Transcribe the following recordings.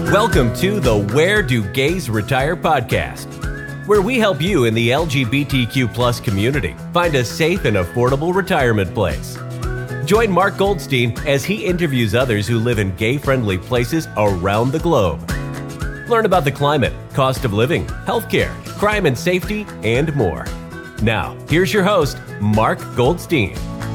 Welcome to the Where Do Gays Retire podcast, where we help you in the LGBTQ plus community find a safe and affordable retirement place. Join Mark Goldstein as he interviews others who live in gay-friendly places around the globe. Learn about the climate, cost of living, healthcare, crime and safety, and more. Now, here's your host, Mark Goldstein.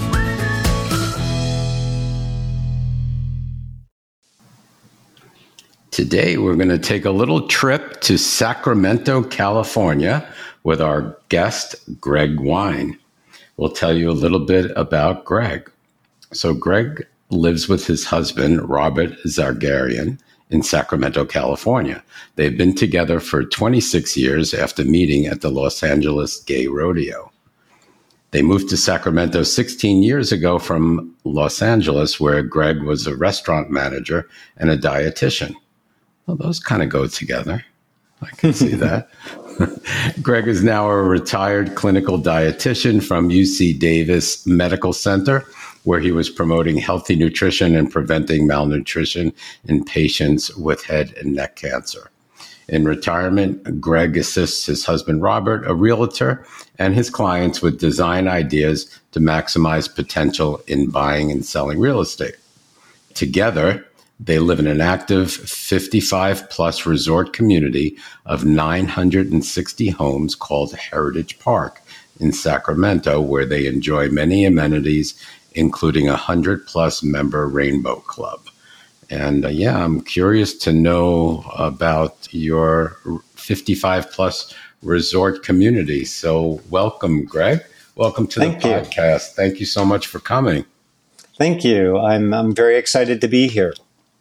Today, we're going to take a little trip to Sacramento, California with our guest, Greg Wine. We'll tell you a little bit about Greg. So Greg lives with his husband, Robert Zargarian, in Sacramento, California. They've been together for 26 years after meeting at the Los Angeles Gay Rodeo. They moved to Sacramento 16 years ago from Los Angeles, where Greg was a restaurant manager and a dietitian. Well, those kind of go together. I can see that. Greg is now a retired clinical dietitian from UC Davis Medical Center, where he was promoting healthy nutrition and preventing malnutrition in patients with head and neck cancer. In retirement, Greg assists his husband, Robert, a realtor, and his clients with design ideas to maximize potential in buying and selling real estate. Together, they live in an active 55-plus resort community of 960 homes called Heritage Park in Sacramento, where they enjoy many amenities, including a 100-plus member Rainbow Club. And I'm curious to know about your 55-plus resort community. So welcome, Greg. Welcome to the podcast. Thank you so much for coming. Thank you. I'm very excited to be here.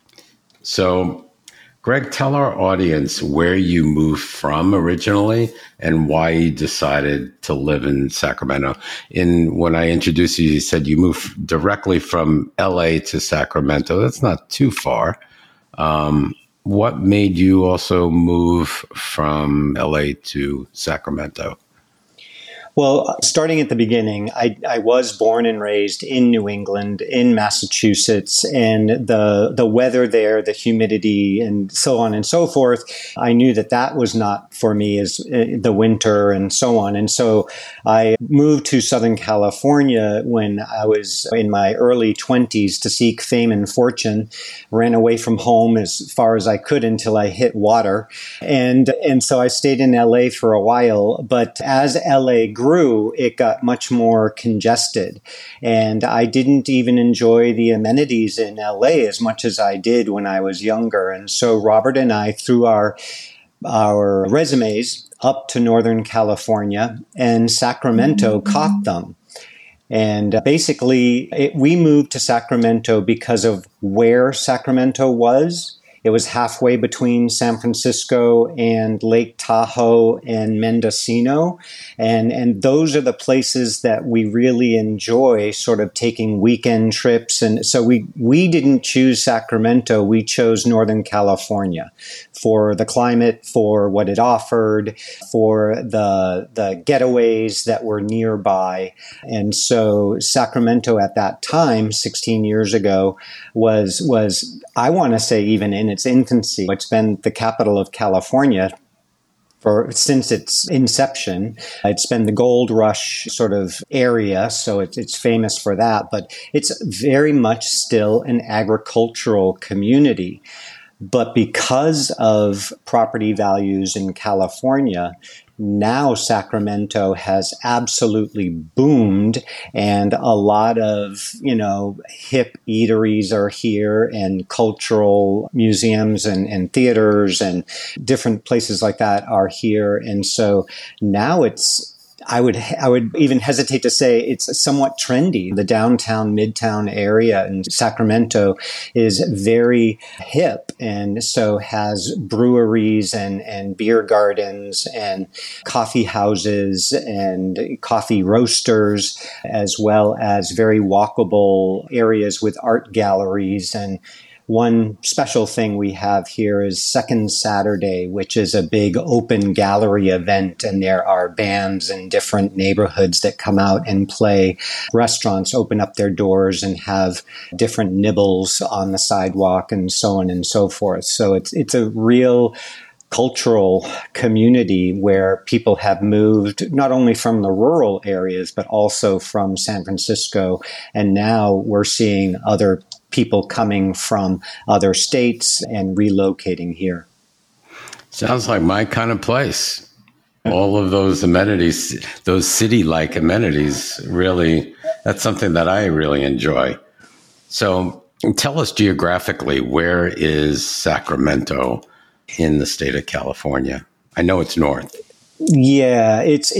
So, Greg, tell our audience where you moved from originally and why you decided to live in Sacramento. When I introduced you, you said you moved directly from LA to Sacramento. That's not too far. What made you also move from LA to Sacramento? Well, starting at the beginning, I was born and raised in New England, in Massachusetts, and the weather there, the humidity, and so on and so forth, I knew that was not for me as the winter and so on. And so I moved to Southern California when I was in my early 20s to seek fame and fortune, ran away from home as far as I could until I hit water. And so I stayed in LA for a while, but as LA grew, it got much more congested. And I didn't even enjoy the amenities in LA as much as I did when I was younger. And so Robert and I threw our resumes up to Northern California, and Sacramento caught them. And basically, we moved to Sacramento because of where Sacramento was. It was halfway between San Francisco and Lake Tahoe and Mendocino. And those are the places that we really enjoy sort of taking weekend trips. And so we didn't choose Sacramento. We chose Northern California for the climate, for what it offered, for the getaways that were nearby. And so Sacramento at that time, 16 years ago, was I want to say even in its infancy. It's been the capital of California since its inception. It's been the gold rush sort of area, so it's famous for that, but it's very much still an agricultural community. But because of property values in California, now Sacramento has absolutely boomed, and a lot of, hip eateries are here, and cultural museums and theaters and different places like that are here. And so now I would even hesitate to say it's somewhat trendy. The downtown, midtown area in Sacramento is very hip, and so has breweries and beer gardens and coffee houses and coffee roasters, as well as very walkable areas with art galleries and one special thing we have here is Second Saturday, which is a big open gallery event. And there are bands in different neighborhoods that come out and play. Restaurants open up their doors and have different nibbles on the sidewalk and so on and so forth. So it's a real cultural community where people have moved not only from the rural areas, but also from San Francisco. And now we're seeing other people coming from other states and relocating here. Sounds like my kind of place. All of those amenities, those city-like amenities, really, that's something that I really enjoy. So tell us geographically, where is Sacramento in the state of California? I know it's north. Yeah, it's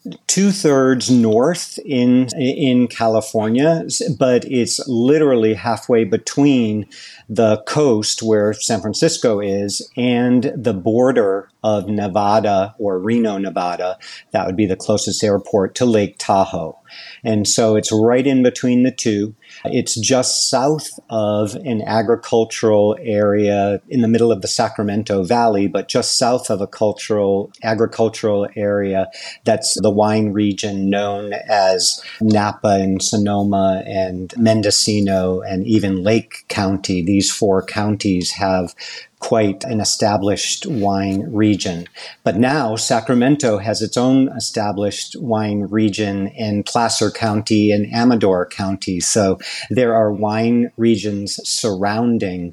2/3 north in California, but it's literally halfway between the coast where San Francisco is and the border of Nevada or Reno, Nevada. That would be the closest airport to Lake Tahoe. And so it's right in between the two. It's just south of an agricultural area in the middle of the Sacramento Valley, but just south of a agricultural area that's the wine region known as Napa and Sonoma and Mendocino and even Lake County. These four counties have quite an established wine region. But now Sacramento has its own established wine region in Placer County and Amador County. So there are wine regions surrounding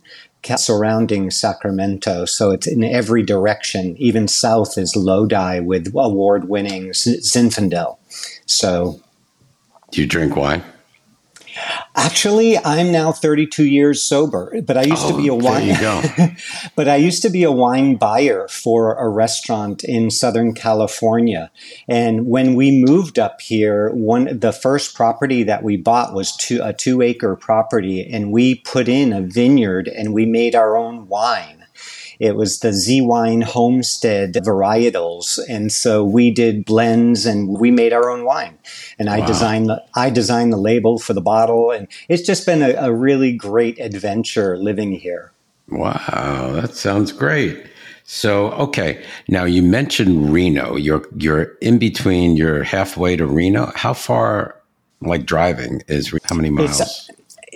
Sacramento. So it's in every direction. Even south is Lodi with award-winning Zinfandel. So, do you drink wine? Actually, I'm now 32 years sober, but I used to be a wine. There you go. But I used to be a wine buyer for a restaurant in Southern California. And when we moved up here, the first property that we bought was a 2-acre property, and we put in a vineyard and we made our own wine. It was the Z-Wine Homestead varietals. And so we did blends and we made our own wine. And I designed the label for the bottle. And it's just been a really great adventure living here. Wow, that sounds great. So, okay. Now you mentioned Reno. You're in between, you're halfway to Reno. How far, like driving, how many miles?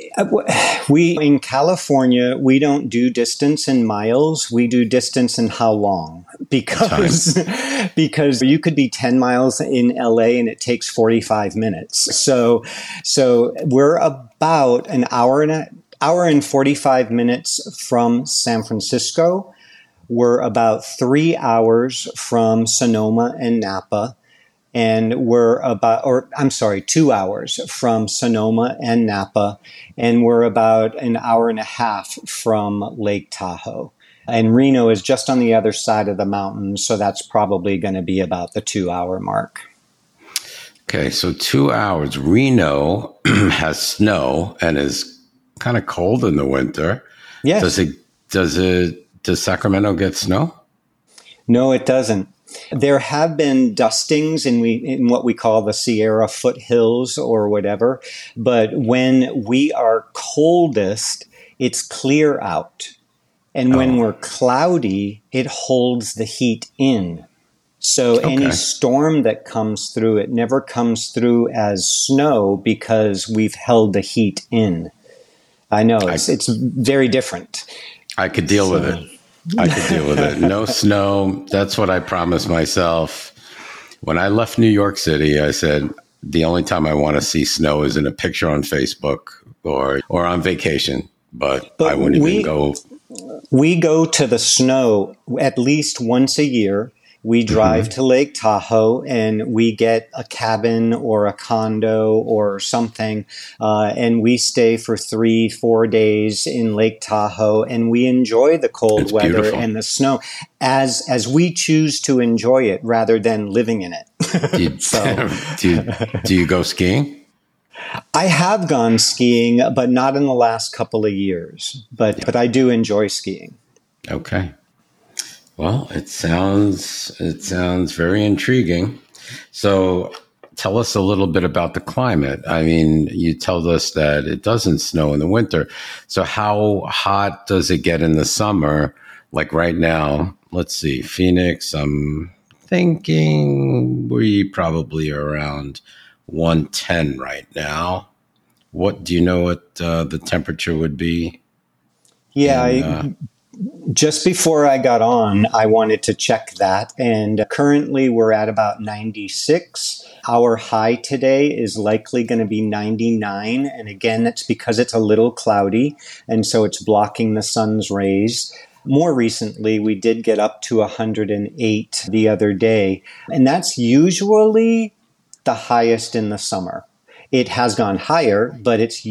In California, we don't do distance in miles. We do distance in how long, because you could be 10 miles in LA and it takes 45 minutes. So we're about an hour and 45 minutes from San Francisco. We're about 3 hours from Sonoma and Napa. And we're 2 hours from Sonoma and Napa, and we're about an hour and a half from Lake Tahoe. And Reno is just on the other side of the mountain, so that's probably going to be about the 2-hour mark. Okay, so 2 hours. Reno has snow and is kind of cold in the winter. Yes. Does Sacramento get snow? No, it doesn't. There have been dustings in what we call the Sierra foothills or whatever, but when we are coldest, it's clear out. And when we're cloudy, it holds the heat in. So any storm that comes through, it never comes through as snow because we've held the heat in. I know, it's very different. I could deal with it. No snow. That's what I promised myself. When I left New York City, I said, the only time I want to see snow is in a picture on Facebook or on vacation. But I wouldn't even go. We go to the snow at least once a year. We drive to Lake Tahoe and we get a cabin or a condo or something, and we stay for 3-4 days in Lake Tahoe, and we enjoy the cold weather beautiful. And the snow as we choose to enjoy it rather than living in it. Do you go skiing? I have gone skiing, but not in the last couple of years. But I do enjoy skiing. Okay. Well, it sounds very intriguing. So tell us a little bit about the climate. I mean, you told us that it doesn't snow in the winter. So how hot does it get in the summer? Like right now, let's see, Phoenix, I'm thinking we probably are around 110 right now. What do you know what the temperature would be? Yeah, just before I got on, I wanted to check that. And currently we're at about 96. Our high today is likely going to be 99. And again, that's because it's a little cloudy. And so it's blocking the sun's rays. More recently, we did get up to 108 the other day. And that's usually the highest in the summer. It has gone higher, but that's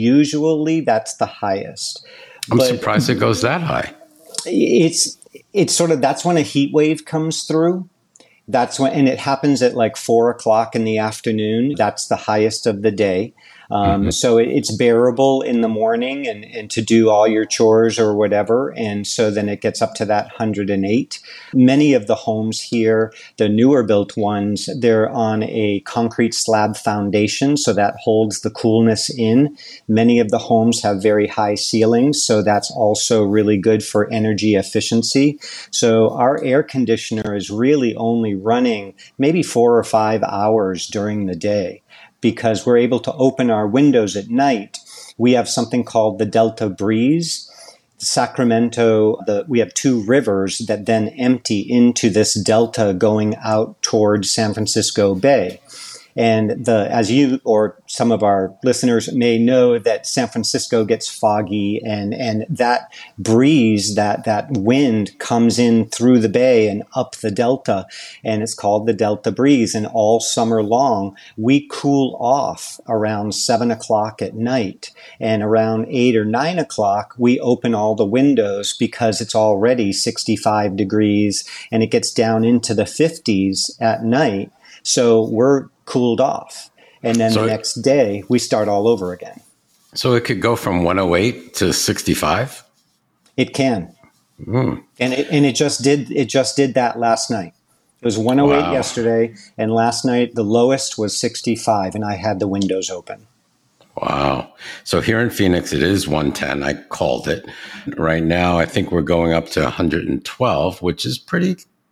the highest. I'm surprised it goes that high. It's sort of, that's when a heat wave comes through. That's when, and it happens at like 4:00 in the afternoon. That's the highest of the day. So it's bearable in the morning and to do all your chores or whatever. And so then it gets up to that 108. Many of the homes here, the newer built ones, they're on a concrete slab foundation. So that holds the coolness in. Many of the homes have very high ceilings. So that's also really good for energy efficiency. So our air conditioner is really only running maybe 4 or 5 hours during the day, because we're able to open our windows at night. We have something called the Delta Breeze. Sacramento, we have two rivers that then empty into this delta going out towards San Francisco Bay. And as you or some of our listeners may know, that San Francisco gets foggy, and that breeze, that wind comes in through the bay and up the delta, and it's called the Delta Breeze. And all summer long, we cool off around 7:00 at night, and around 8 or 9:00, we open all the windows because it's already 65 degrees, and it gets down into the 50s at night. So we're cooled off. And then the next day, we start all over again. So it could go from 108 to 65? It can. And it just did that last night. It was 108 yesterday, and last night the lowest was 65, and I had the windows open. Wow. So here in Phoenix, it is 110. I called it. Right now, I think we're going up to 112, which is pretty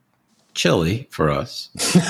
chilly for us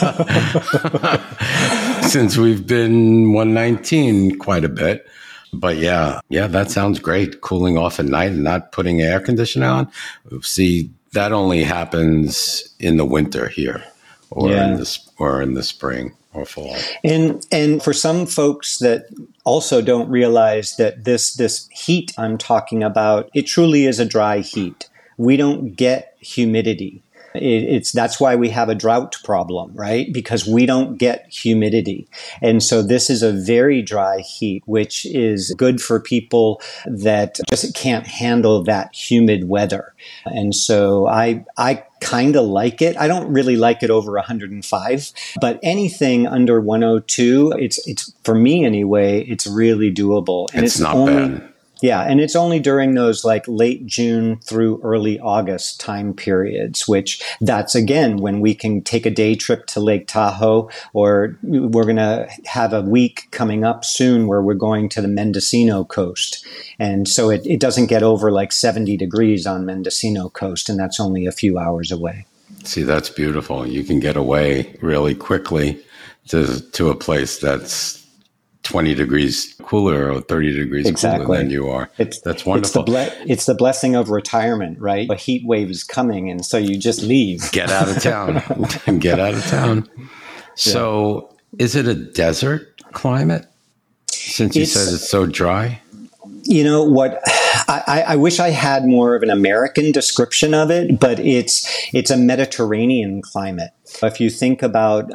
since we've been 119 quite a bit. But yeah, that sounds great. Cooling off at night and not putting air conditioner on. See, that only happens in the winter here, or in the spring or fall. And for some folks that also don't realize that this heat I'm talking about, it truly is a dry heat. We don't get humidity. That's why we have a drought problem, right? Because we don't get humidity. And so this is a very dry heat, which is good for people that just can't handle that humid weather. And so I kind of like it. I don't really like it over 105, but anything under 102, it's for me anyway, it's really doable. And it's not bad. Yeah, and it's only during those like late June through early August time periods, which that's again when we can take a day trip to Lake Tahoe, or we're going to have a week coming up soon where we're going to the Mendocino coast. And so it doesn't get over like 70 degrees on Mendocino coast, and that's only a few hours away. See, that's beautiful. You can get away really quickly to a place that's 20 degrees cooler or 30 degrees cooler than you are. That's wonderful. It's the blessing of retirement, right? A heat wave is coming, and so you just leave. Get out of town. Get out of town. So is it a desert climate, since you said it's so dry? You know what? I wish I had more of an American description of it, but it's a Mediterranean climate. If you think about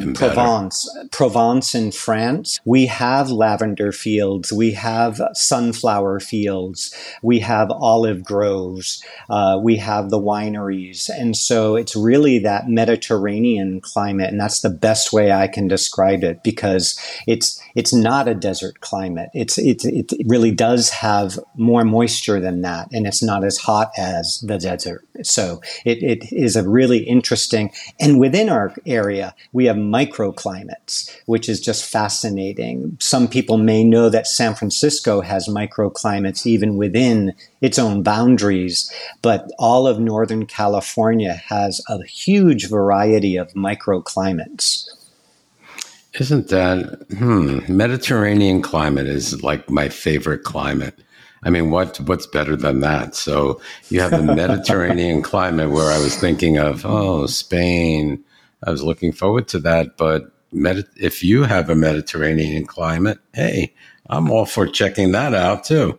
Provence in France, we have lavender fields, we have sunflower fields, we have olive groves, we have the wineries. And so it's really that Mediterranean climate, and that's the best way I can describe it, because it's not a desert climate. It really does have more moisture than that, and it's not as hot as the desert. So it is a really interesting, and within our area, we have microclimates, which is just fascinating. Some people may know that San Francisco has microclimates even within its own boundaries, but all of Northern California has a huge variety of microclimates. Isn't that Mediterranean climate is like my favorite climate. I mean, what's better than that? So you have the Mediterranean climate where I was thinking of, Spain. I was looking forward to that. But if you have a Mediterranean climate, hey, I'm all for checking that out too.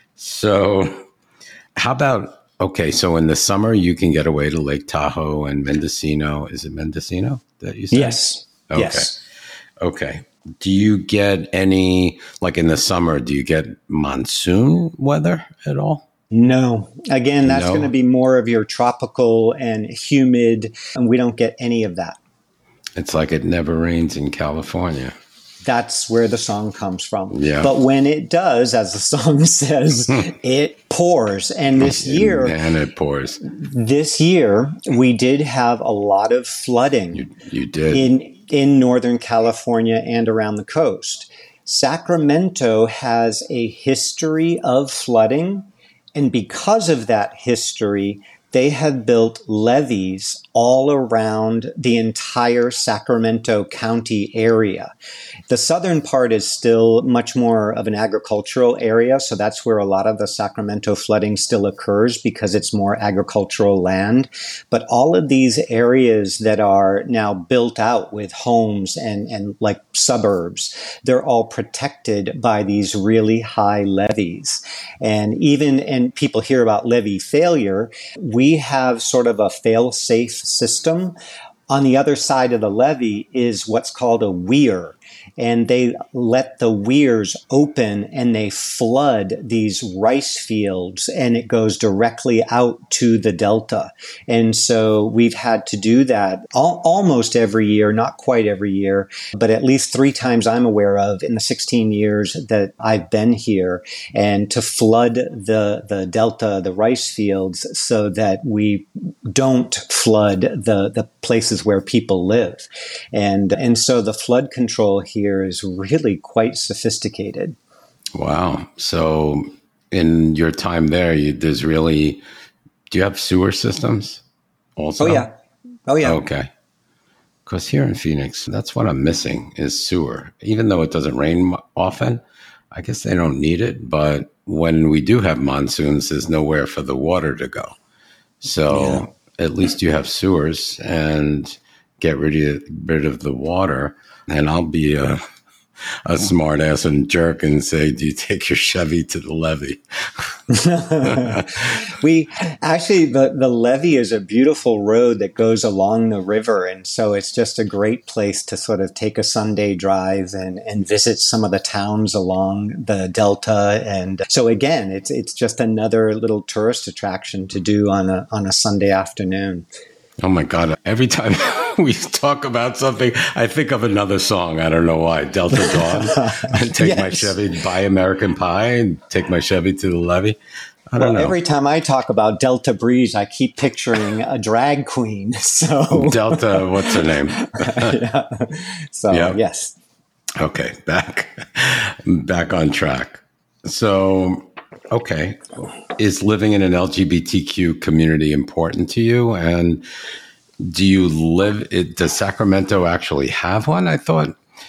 So how about, so in the summer you can get away to Lake Tahoe and Mendocino. Is it Mendocino that you said? Yes. Okay. Yes. Okay. Do you get any, like in the summer, do you get monsoon weather at all? No. Again, that's No? going to be more of your tropical and humid, and we don't get any of that. It's like it never rains in California. That's where the song comes from. Yeah. But when it does, as the song says, it pours. And this year, And it pours. we did have a lot of flooding. You did. In Northern California and around the coast. Sacramento has a history of flooding, and because of that history, they have built levees all around the entire Sacramento County area. The southern part is still much more of an agricultural area, so that's where a lot of the Sacramento flooding still occurs because it's more agricultural land. But all of these areas that are now built out with homes and like suburbs, they're all protected by these really high levees. And people hear about levee failure, we have sort of a fail-safe system. On the other side of the levee is what's called a weir. And they let the weirs open and they flood these rice fields and it goes directly out to the delta. And so we've had to do that almost every year, not quite every year, but at least 3 times I'm aware of in the 16 years that I've been here, and to flood the delta, the rice fields, so that we don't flood the places where people live. And so the flood control here is really quite sophisticated. Wow. So in your time there, do you have sewer systems also? Oh, yeah. Okay. Because here in Phoenix, that's what I'm missing is sewer. Even though it doesn't rain often, I guess they don't need it. But when we do have monsoons, there's nowhere for the water to go. So at least you have sewers and get rid of the water. And I'll be a smart ass and jerk and say, do you take your Chevy to the levee? We actually, the levee is a beautiful road that goes along the river. And so it's just a great place to sort of take a Sunday drive and visit some of the towns along the Delta. And so again, it's just another little tourist attraction to do on a Sunday afternoon. Oh my God. Every time we talk about something, I think of another song. I don't know why. Delta Dawn. I take my Chevy, buy American Pie, and take my Chevy to the levee. I don't know. Every time I talk about Delta Breeze, I keep picturing a drag queen. So Delta, what's her name? Yes. Okay. Back on track. So, okay. Is living in an LGBTQ community important to you? And does Sacramento actually have one? I thought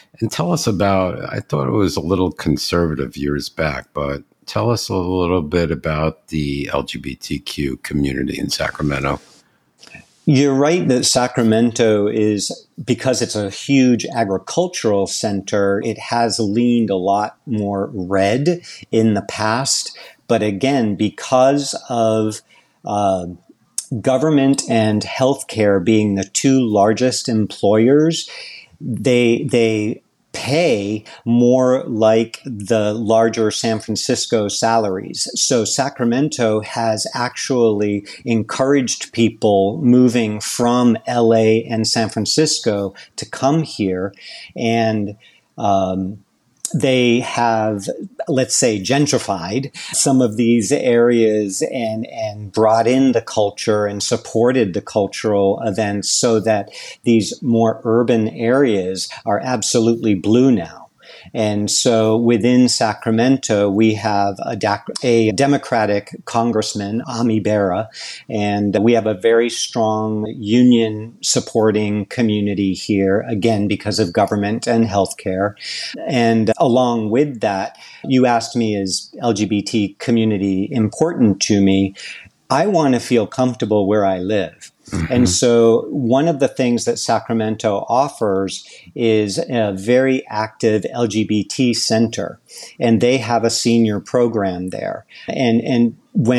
it was a little conservative years back, but tell us a little bit about the LGBTQ community in Sacramento. You're right that Sacramento is, because it's a huge agricultural center, it has leaned a lot more red in the past. But again, because of government and healthcare being the 2 largest employers, they pay more like the larger San Francisco salaries. So Sacramento has actually encouraged people moving from LA and San Francisco to come here. And they have, let's say, gentrified some of these areas and brought in the culture and supported the cultural events so that these more urban areas are absolutely blue now. And so within Sacramento, we have a Democratic congressman, Ami Bera, and we have a very strong union supporting community here, again, because of government and healthcare. And along with that, you asked me, is LGBT community important to me? I want to feel comfortable where I live. And so one of the things that Sacramento offers is a very active LGBT center, and they have a senior program there. And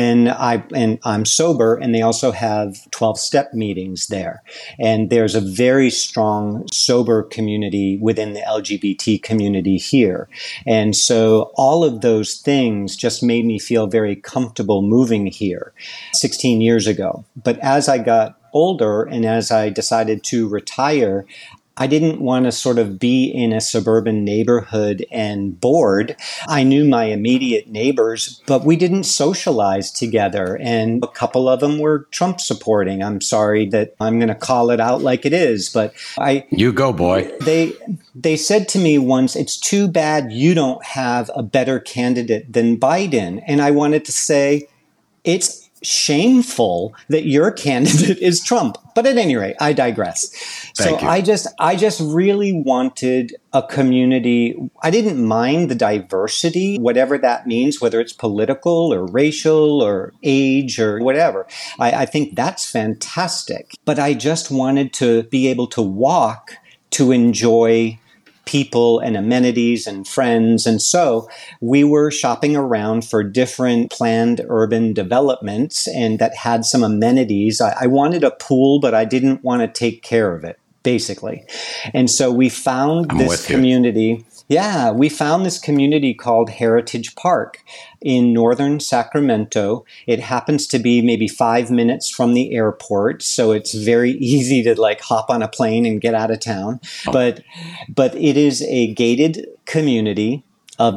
I'm sober, and they also have 12-step meetings there. And there's a very strong sober community within the LGBT community here. And so all of those things just made me feel very comfortable moving here 16 years ago. But as I got older and as I decided to retire, I didn't want to sort of be in a suburban neighborhood and bored. I knew my immediate neighbors, but we didn't socialize together. And a couple of them were Trump supporting. I'm sorry that I'm going to call it out like it is, but You go, boy. They said to me once, it's too bad you don't have a better candidate than Biden. And I wanted to say, it's shameful that your candidate is Trump. But at any rate, I digress. Thank you. I just really wanted a community. I didn't mind the diversity, whatever that means, whether it's political or racial or age or whatever. I think that's fantastic. But I just wanted to be able to walk to enjoy people and amenities and friends. And so we were shopping around for different planned urban developments and that had some amenities. I wanted a pool, but I didn't want to take care of it, basically. And so we found this community. Yeah, we found this community called Heritage Park in northern Sacramento. It happens to be maybe 5 minutes from the airport, so it's very easy to like hop on a plane and get out of town. But it is a gated community of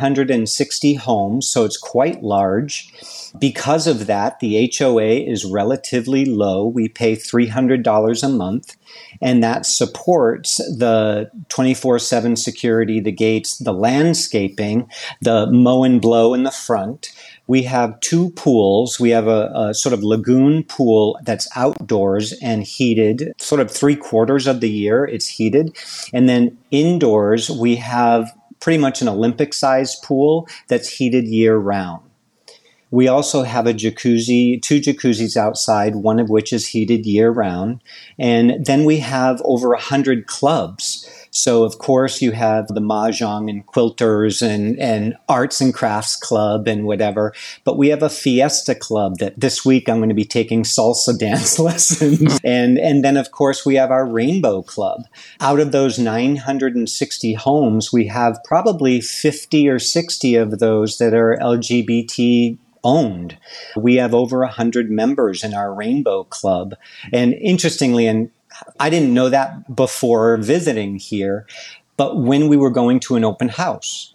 960 homes, so it's quite large. Because of that, the HOA is relatively low. We pay $300 a month, and that supports the 24/7 security, the gates, the landscaping, the mow and blow in the front. We have 2 pools. We have a sort of lagoon pool that's outdoors and heated, sort of 3/4 of the year it's heated. And then indoors, we have pretty much an Olympic-sized pool that's heated year-round. We also have a jacuzzi, 2 jacuzzis outside, one of which is heated year-round. And then we have over 100 clubs. So, of course, you have the Mahjong and Quilters and Arts and Crafts Club and whatever. But we have a Fiesta Club that this week I'm going to be taking salsa dance lessons. And then, of course, we have our Rainbow Club. Out of those 960 homes, we have probably 50 or 60 of those that are LGBT owned. We have over 100 members in our Rainbow Club. And interestingly, and I didn't know that before visiting here, but when we were going to an open house,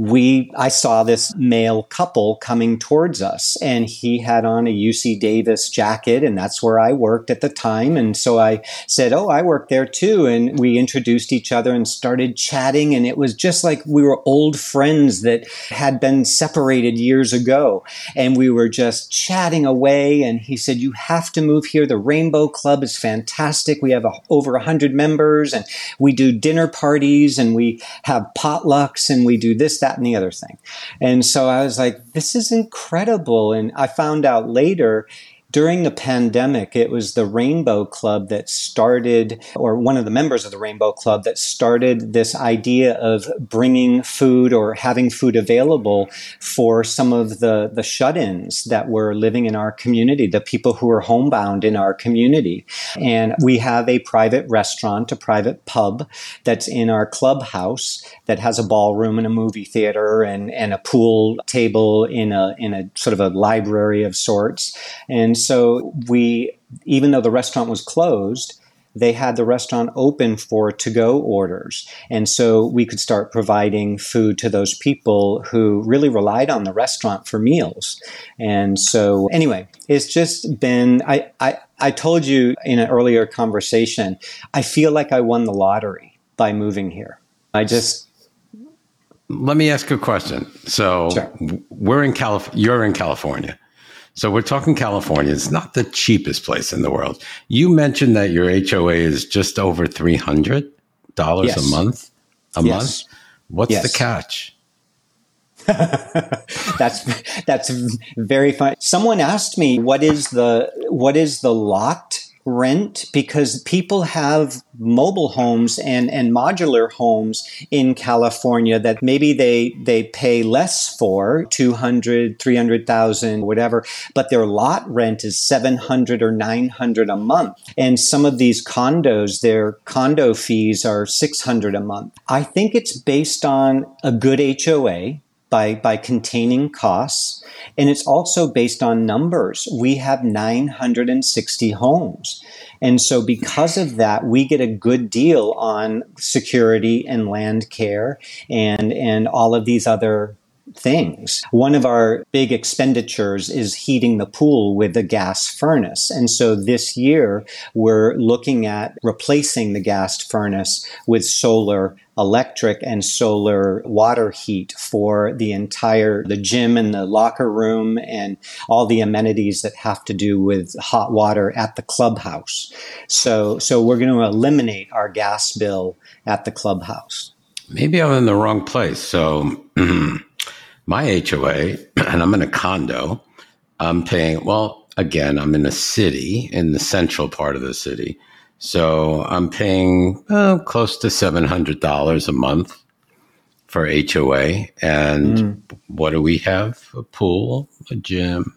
I saw this male couple coming towards us, and he had on a UC Davis jacket, and that's where I worked at the time. And so I said, "Oh, I work there too." And we introduced each other and started chatting, and it was just like we were old friends that had been separated years ago. And we were just chatting away, and he said, "You have to move here. The Rainbow Club is fantastic. We have over 100 members, and we do dinner parties, and we have potlucks, and we do this, that, and the other thing." And so I was like, this is incredible. And I found out later, during the pandemic, it was the Rainbow Club that started, or one of the members of the Rainbow Club that started this idea of bringing food or having food available for some of the shut-ins that were living in our community, the people who were homebound in our community. And we have a private restaurant, a private pub that's in our clubhouse that has a ballroom and a movie theater and a pool table in a sort of a library of sorts. And so even though the restaurant was closed, they had the restaurant open for to-go orders. And so we could start providing food to those people who really relied on the restaurant for meals. And so anyway, it's just been, I told you in an earlier conversation, I feel like I won the lottery by moving here. Let me ask you a question. So Sure. You're in California. So we're talking California. It's not the cheapest place in the world. You mentioned that your HOA is just over $300 Yes. a month. Yes. What's Yes. the catch? That's very fun. Someone asked me what is the lot rent, because people have mobile homes and modular homes in California that maybe they pay less for, 200, 300,000, whatever, but their lot rent is 700 or 900 a month. And some of these condos, their condo fees are 600 a month. I think it's based on a good HOA by containing costs. And it's also based on numbers. We have 960 homes. And so because of that, we get a good deal on security and land care and all of these other things. One of our big expenditures is heating the pool with a gas furnace. And so this year, we're looking at replacing the gas furnace with solar electric and solar water heat for the gym and the locker room and all the amenities that have to do with hot water at the clubhouse. So we're going to eliminate our gas bill at the clubhouse. Maybe I'm in the wrong place. So my HOA, and I'm in a condo, I'm paying, well, again, I'm in a city, in the central part of the city. So I'm paying close to $700 a month for HOA. And what do we have? A pool, a gym,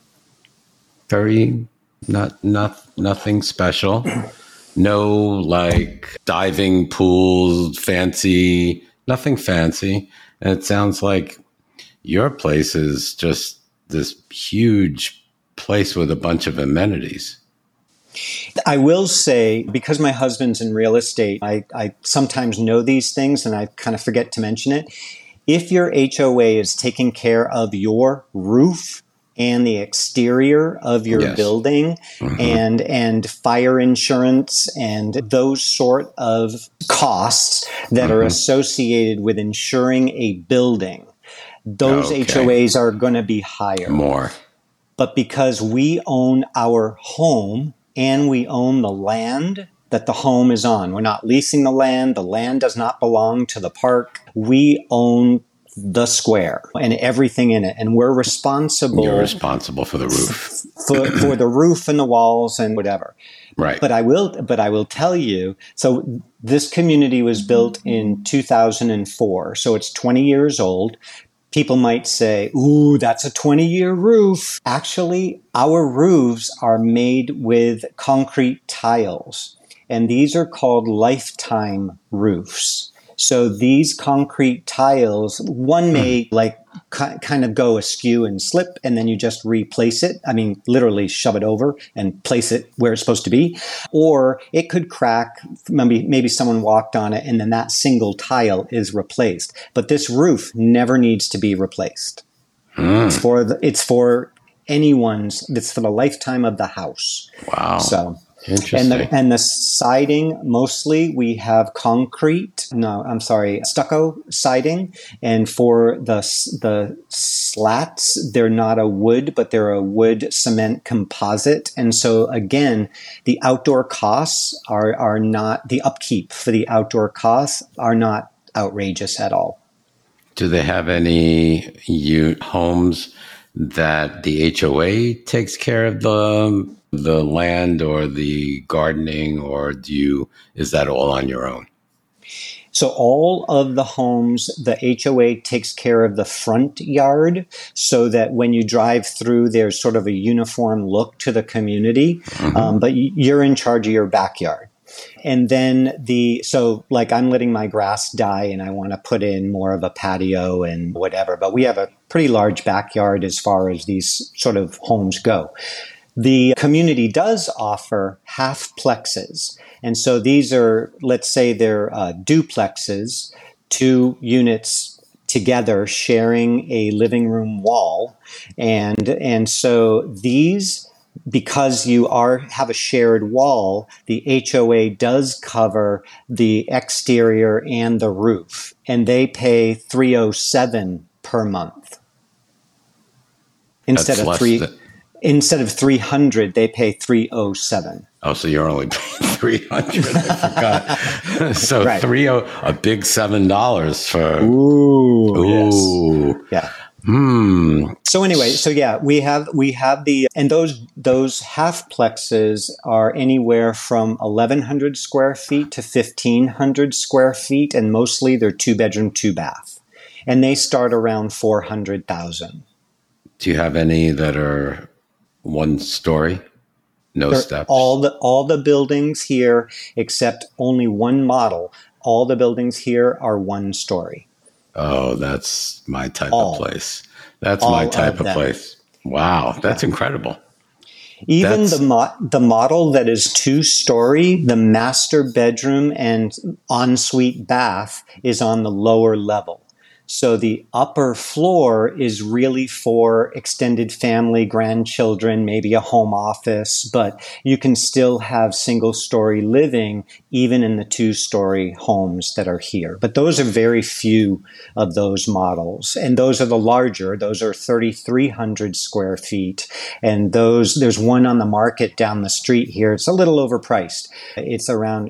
nothing special. No like diving pools, nothing fancy. And it sounds like your place is just this huge place with a bunch of amenities. I will say, because my husband's in real estate, I sometimes know these things and I kind of forget to mention it. If your HOA is taking care of your roof and the exterior of your building and fire insurance and those sort of costs that are associated with insuring a building, those HOAs are going to be higher. More. But because we own our home and we own the land that the home is on, we're not leasing the land does not belong to the park. We own the square and everything in it, and we're responsible. You're responsible for the roof, for the roof and the walls and whatever. Right. But I will tell you. So this community was built in 2004, so it's 20 years old. People might say, "Ooh, that's a 20-year roof." Actually, our roofs are made with concrete tiles, and these are called lifetime roofs. So these concrete tiles, one may kind of go askew and slip, and then you just replace it. I mean, literally shove it over and place it where it's supposed to be. Or it could crack, maybe someone walked on it, and then that single tile is replaced. But this roof never needs to be replaced. It's for it's for the lifetime of the house. Wow. So. Interesting. And the siding, mostly we have stucco siding. And for the slats, they're not a wood, but they're a wood cement composite. And so again, the outdoor costs are not, the upkeep for the outdoor costs are not outrageous at all. Do they have any homes that the HOA takes care of the land or the gardening, or is that all on your own? So all of the homes, the HOA takes care of the front yard so that when you drive through, there's sort of a uniform look to the community, but you're in charge of your backyard. And then I'm letting my grass die and I want to put in more of a patio and whatever, but we have a pretty large backyard as far as these sort of homes go. The community does offer half plexes. And so these are, let's say they're duplexes, 2 units together sharing a living room wall. And so these, because you have a shared wall, the HOA does cover the exterior and the roof, and they pay $307 per month. Instead of $300, they pay $307. Oh, so you're only paying $300. I forgot. So right. a big $7 for. Ooh. Yes. Yeah. So anyway, we have and those half plexes are anywhere from 1,100 square feet to 1,500 square feet, and mostly they're 2-bedroom, 2-bath, and they start around $400,000. Do you have any that are 1 story? No steps. All the buildings here, except only 1 model, all the buildings here are 1 story. Oh, that's my type of place. That's my type of place. Wow, that's incredible. Even the model that is 2-story, the master bedroom and ensuite bath is on the lower level. So the upper floor is really for extended family, grandchildren, maybe a home office, but you can still have single-story living even in the 2-story homes that are here. But those are very few of those models. And those are the larger. Those are 3,300 square feet. And there's one on the market down the street here. It's a little overpriced. It's around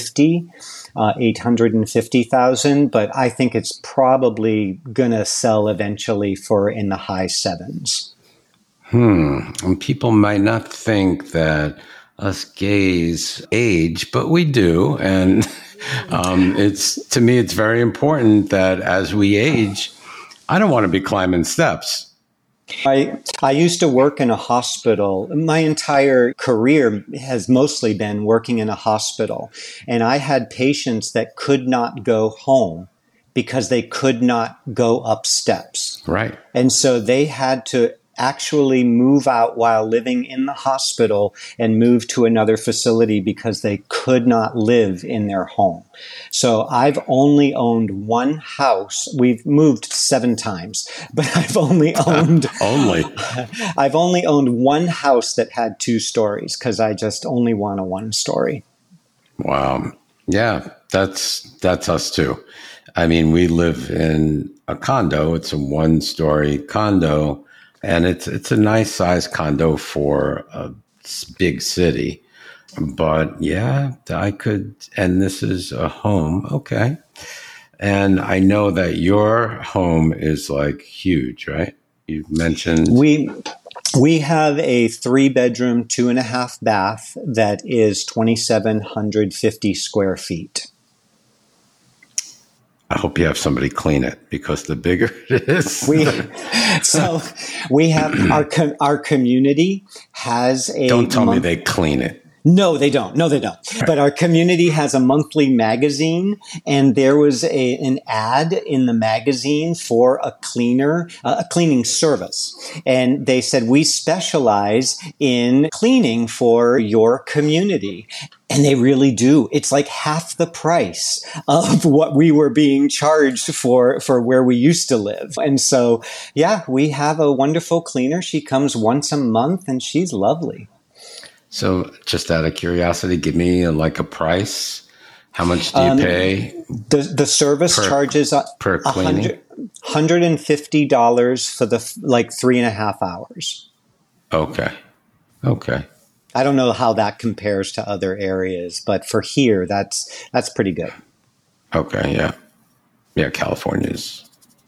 $850,000, but I think it's probably going to sell eventually for in the high 7s. And people might not think that us gays age, but we do. And to me, it's very important that as we age, I don't want to be climbing steps. I used to work in a hospital. My entire career has mostly been working in a hospital. And I had patients that could not go home because they could not go up steps. Right. And so they had to actually move out while living in the hospital and move to another facility because they could not live in their home. So I've only owned 1 house. We've moved 7 times, but I've only owned I've only owned 1 house that had 2 stories because I just only want a 1 story. Wow. Yeah, that's us too. I mean, we live in a condo. It's a 1-story condo. And it's a nice size condo for a big city. But yeah, I could, and this is a home. Okay. And I know that your home is like huge, right? You've mentioned. We have a 3-bedroom, 2.5 bath that is 2,750 square feet. I hope you have somebody clean it because the bigger it is. We have our community has a. Don't tell me they clean it. No, they don't. But our community has a monthly magazine, and there was an ad in the magazine for a cleaning service. And they said, we specialize in cleaning for your community. And they really do. It's like half the price of what we were being charged for where we used to live. And so, yeah, we have a wonderful cleaner. She comes once a month, and she's lovely. So just out of curiosity, give me a price. How much do you pay? The service charges per cleaning? $150 for the 3.5 hours. Okay. I don't know how that compares to other areas, but for here, that's pretty good. Okay, yeah. Yeah, California's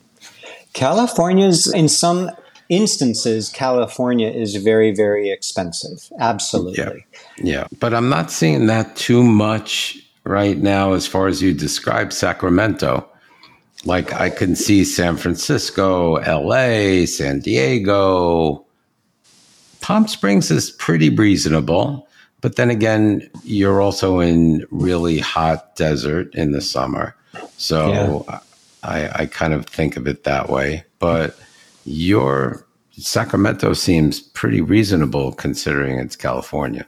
in some instances, California is very, very expensive. Absolutely. Yeah. But I'm not seeing that too much right now as far as you describe Sacramento. Like I can see San Francisco, LA, San Diego. Palm Springs is pretty reasonable. But then again, you're also in really hot desert in the summer. So I kind of think of it that way. But your Sacramento seems pretty reasonable considering it's California.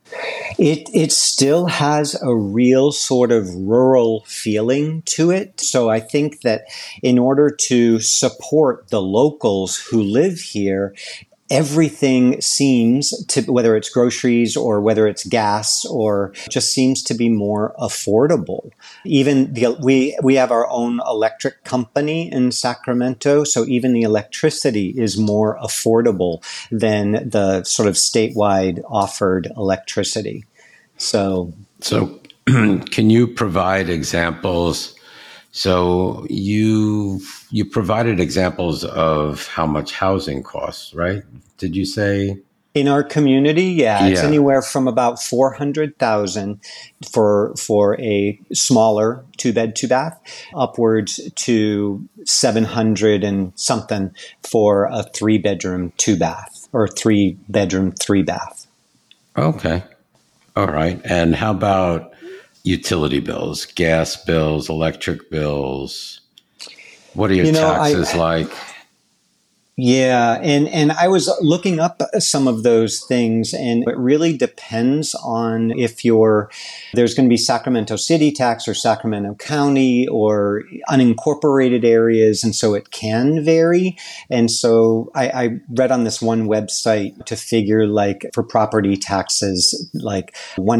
It still has a real sort of rural feeling to it. So I think that in order to support the locals who live here, everything seems to, whether it's groceries or whether it's gas, or just seems to be more affordable. Even we have our own electric company in Sacramento, so even the electricity is more affordable than the sort of statewide offered electricity. So can you provide examples? So you provided examples of how much housing costs, right? Did you say? In our community, it's anywhere from about $400,000 for a smaller 2-bed, 2-bath, upwards to $700 and something for a 3-bedroom, 2-bath, or 3-bedroom, 3-bath. Okay. All right. And how about utility bills, gas bills, electric bills? What are your taxes like? Yeah, and I was looking up some of those things, and it really depends on if there's going to be Sacramento City tax or Sacramento County or unincorporated areas, and so it can vary. And so I read on this one website to figure, like, for property taxes, like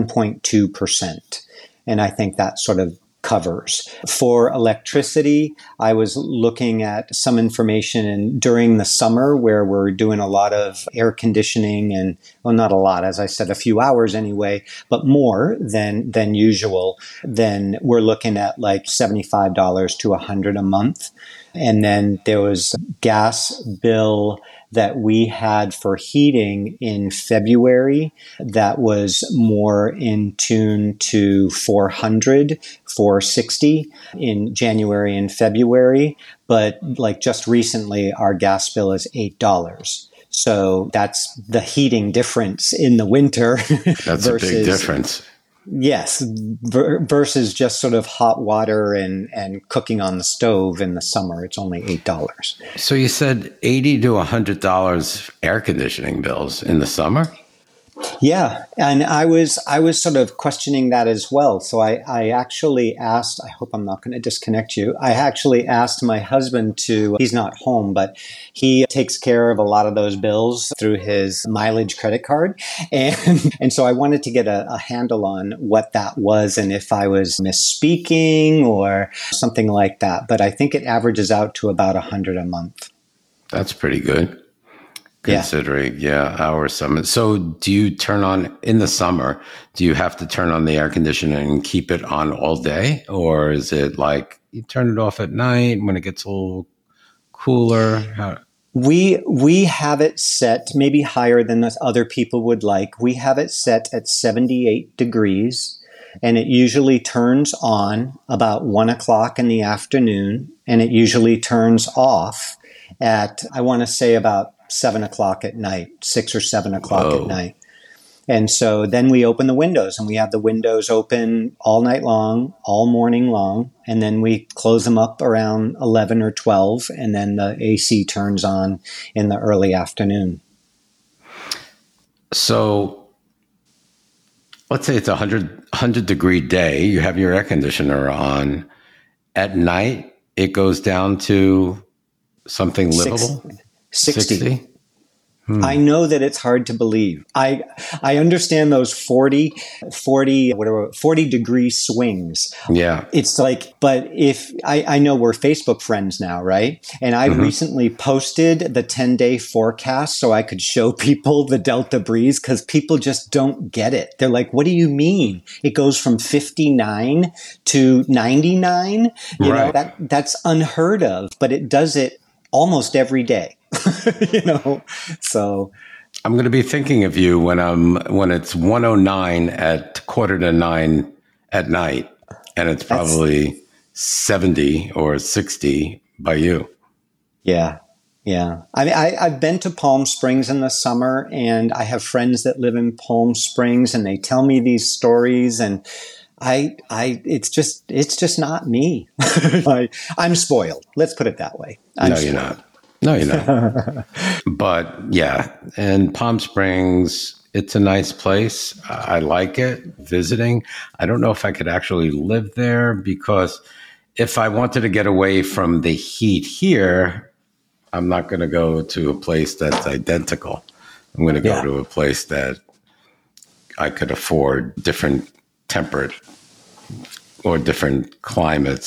1.2%. And I think that sort of covers. For electricity, I was looking at some information, and during the summer where we're doing a lot of air conditioning, and well, not a lot, as I said, a few hours anyway, but more than usual, then we're looking at like $75 to $100 a month. And then there was gas bill that we had for heating in February that was more in tune to $400, $460 in January and February. But like just recently, our gas bill is $8. So that's the heating difference in the winter. That's a big difference. Yes, versus just sort of hot water and cooking on the stove in the summer. It's only $8. So you said $80 to $100 air conditioning bills in the summer? Yeah, and I was sort of questioning that as well. So I actually asked, I hope I'm not going to disconnect you. I actually asked my husband he's not home, but he takes care of a lot of those bills through his mileage credit card. And so I wanted to get a handle on what that was and if I was misspeaking or something like that. But I think it averages out to about $100 a month. That's pretty good. Considering, our summer. So do you turn on, in the summer, do you have to turn on the air conditioner and keep it on all day? Or is it like you turn it off at night when it gets a little cooler? We have it set maybe higher than other people would like. We have it set at 78 degrees, and it usually turns on about 1 o'clock in the afternoon, and it usually turns off at, I want to say, about 7 o'clock at night, 6 or 7 o'clock at night. And so then we open the windows, and we have the windows open all night long, all morning long. And then we close them up around 11 or 12. And then the AC turns on in the early afternoon. So let's say it's a 100 degree day. You have your air conditioner on. At night, it goes down to something livable? 60? I know that it's hard to believe. I understand those 40 degree swings. Yeah. It's like, but if I know we're Facebook friends now, right? And I recently posted the 10-day forecast so I could show people the Delta breeze, because people just don't get it. They're like, what do you mean? It goes from 59 to 99? You know, that's unheard of, but it does it almost every day. So I'm going to be thinking of you when it's 1:09 at 8:45 at night, and it's probably 70 or 60 by you. Yeah. I mean, I've been to Palm Springs in the summer, and I have friends that live in Palm Springs, and they tell me these stories, and it's just not me. I'm spoiled. Let's put it that way. No, you're not. No, you don't. But yeah, and Palm Springs, it's a nice place. I like it visiting. I don't know if I could actually live there because if I wanted to get away from the heat here, I'm not going to go to a place that's identical. I'm going to go to a place that I could afford different temperate or different climates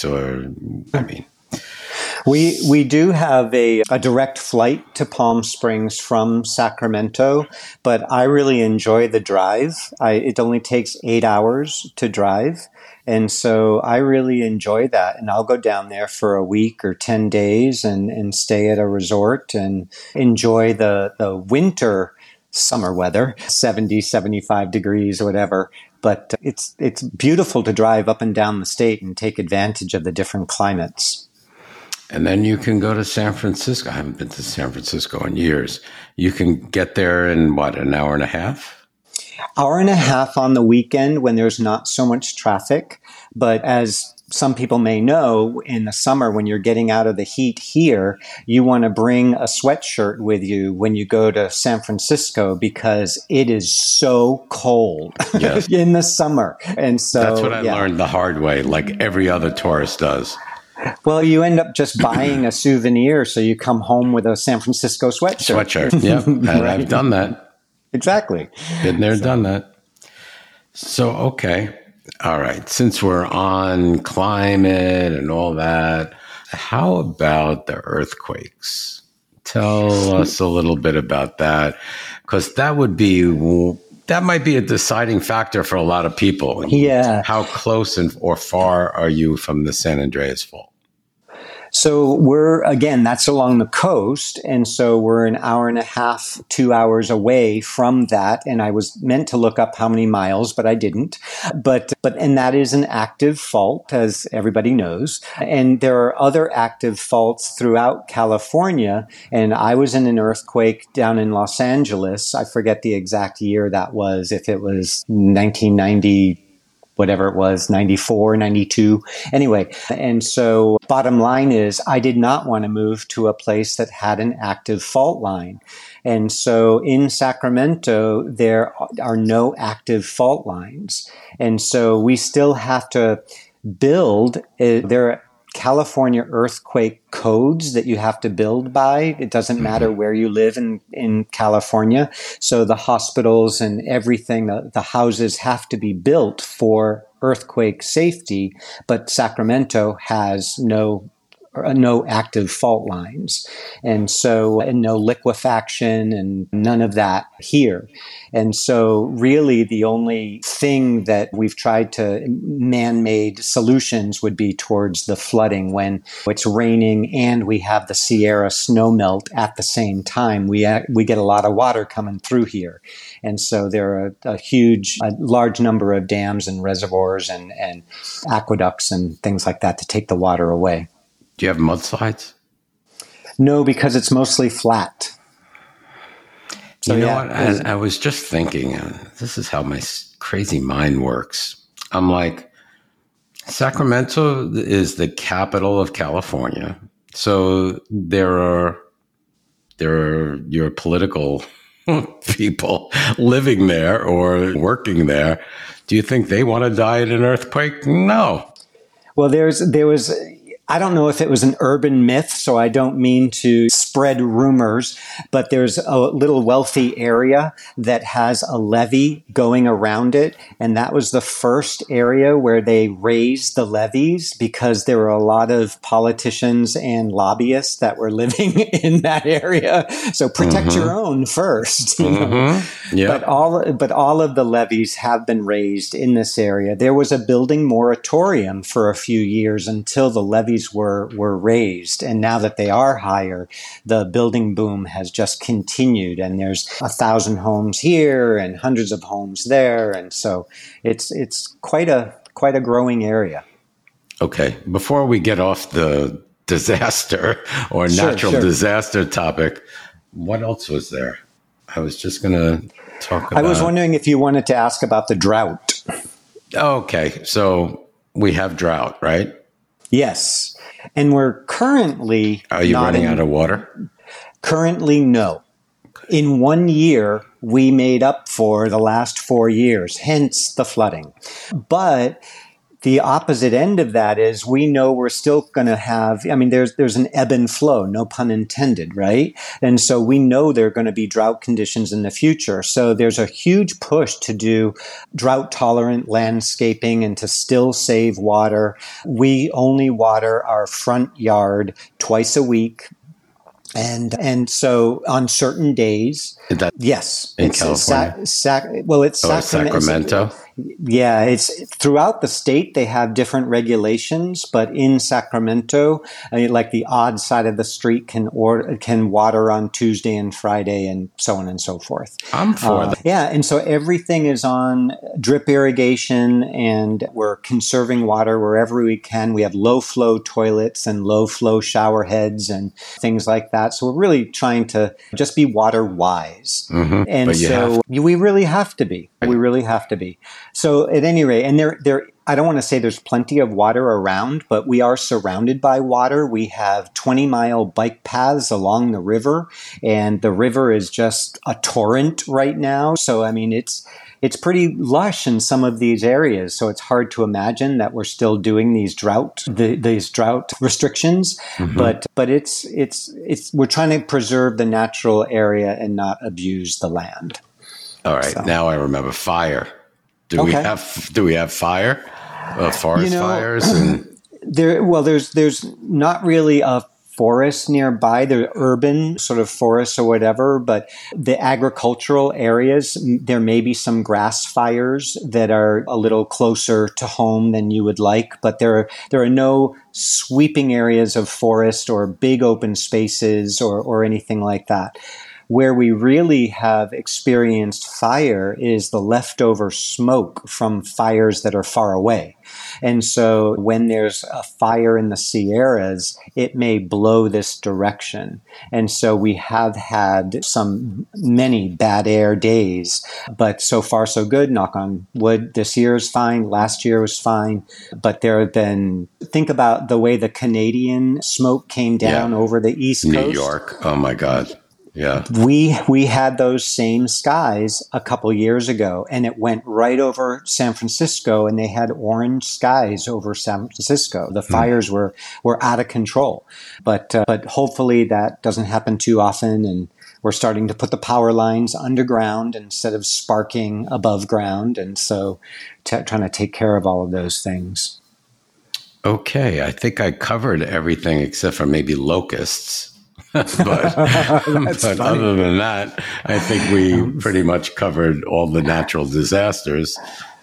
We do have a direct flight to Palm Springs from Sacramento, but I really enjoy the drive. It only takes 8 hours to drive. And so I really enjoy that. And I'll go down there for a week or 10 days and stay at a resort and enjoy the winter summer weather, 70, 75 degrees, whatever. But it's beautiful to drive up and down the state and take advantage of the different climates. And then you can go to San Francisco. I haven't been to San Francisco in years. You can get there in an hour and a half? Hour and a half on the weekend when there's not so much traffic. But as some people may know, in the summer when you're getting out of the heat here, you want to bring a sweatshirt with you when you go to San Francisco because it is so cold in the summer. And so that's what I learned the hard way, like every other tourist does. Well, you end up just buying a souvenir, so you come home with a San Francisco sweatshirt. Yeah, and I've done that. Exactly. Been there, done that. So, okay. All right. Since we're on climate and all that, how about the earthquakes? Tell us a little bit about that, because that might be a deciding factor for a lot of people. Yeah. How close or far are you from the San Andreas Fault? So that's along the coast. And so we're an hour and a half, 2 hours away from that. And I was meant to look up how many miles, but I didn't. And that is an active fault, as everybody knows. And there are other active faults throughout California. And I was in an earthquake down in Los Angeles. I forget the exact year that was, if it was 1990. Whatever it was, 94, 92. Anyway, and so bottom line is I did not want to move to a place that had an active fault line. And so in Sacramento, there are no active fault lines. And so we still have to build, there are California earthquake codes that you have to build by. It doesn't matter where you live in California. So the hospitals and everything, the houses have to be built for earthquake safety, but Sacramento has no active fault lines. And no liquefaction and none of that here. And so really the only thing that we've tried to man-made solutions would be towards the flooding when it's raining and we have the Sierra snowmelt at the same time. We get a lot of water coming through here. And so there are a large number of dams and reservoirs and aqueducts and things like that to take the water away. Do you have mudslides? No, because it's mostly flat. So, you know what? I was just thinking, this is how my crazy mind works. I'm like, Sacramento is the capital of California. So there are your political people living there or working there. Do you think they want to die in an earthquake? No. Well, there was I don't know if it was an urban myth, so I don't mean to spread rumors, but there's a little wealthy area that has a levee going around it. And that was the first area where they raised the levees because there were a lot of politicians and lobbyists that were living in that area. So protect your own first. You know? Yeah. But all of the levees have been raised in this area. There was a building moratorium for a few years until the levees were raised. And now that they are higher, the building boom has just continued. And there's 1,000 homes here and hundreds of homes there. And so it's quite a growing area. Okay. Before we get off the disaster or natural disaster topic, what else was there? I was just going to talk about... I was wondering if you wanted to ask about the drought. Okay. So we have drought, right? Yes. And we're currently... Are you running out of water? Currently, no. In 1 year, we made up for the last 4 years, hence the flooding. But the opposite end of that is we know we're still going to have, there's an ebb and flow, no pun intended, right? And so we know there are going to be drought conditions in the future. So there's a huge push to do drought tolerant landscaping and to still save water. We only water our front yard twice a week. And so on certain days, yes, in California. It's Sacramento. Yeah, it's throughout the state. They have different regulations, but in Sacramento, like the odd side of the street can water on Tuesday and Friday, and so on and so forth. I'm for that. Yeah, and so everything is on drip irrigation, and we're conserving water wherever we can. We have low flow toilets and low flow shower heads and things like that. So we're really trying to just be water wise, and so we really have to be. We really have to be. So at any rate, and there, I don't want to say there's plenty of water around, but we are surrounded by water. We have 20-mile bike paths along the river, and the river is just a torrent right now. So, it's pretty lush in some of these areas. So it's hard to imagine that we're still doing these drought restrictions, but we're trying to preserve the natural area and not abuse the land. All right. So. Now I remember fire. Do we have fire? Forest fires and there's not really a forest nearby. They're urban sort of forests or whatever, but the agricultural areas, there may be some grass fires that are a little closer to home than you would like, but there are no sweeping areas of forest or big open spaces or anything like that. Where we really have experienced fire is the leftover smoke from fires that are far away. And so when there's a fire in the Sierras, it may blow this direction. And so we have had many bad air days, but so far so good, knock on wood. This year is fine. Last year was fine. But there have been, think about the way the Canadian smoke came down over the East Coast. New York. Oh my God. Yeah. We had those same skies a couple years ago, and it went right over San Francisco, and they had orange skies over San Francisco. The fires were out of control, but hopefully that doesn't happen too often, and we're starting to put the power lines underground instead of sparking above ground, and so trying to take care of all of those things. Okay, I think I covered everything except for maybe locusts. but other than that, I think we pretty much covered all the natural disasters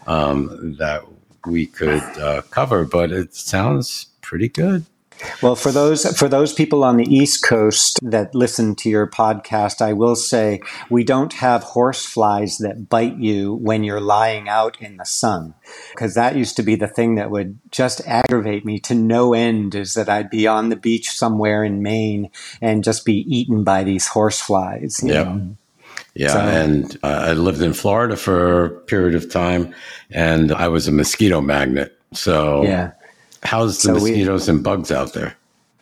that we could cover. But it sounds pretty good. Well, for those people on the East Coast that listen to your podcast, I will say we don't have horseflies that bite you when you're lying out in the sun, because that used to be the thing that would just aggravate me to no end, is that I'd be on the beach somewhere in Maine and just be eaten by these horseflies. Yeah, and I lived in Florida for a period of time, and I was a mosquito magnet. So yeah. How's the mosquitoes and bugs out there?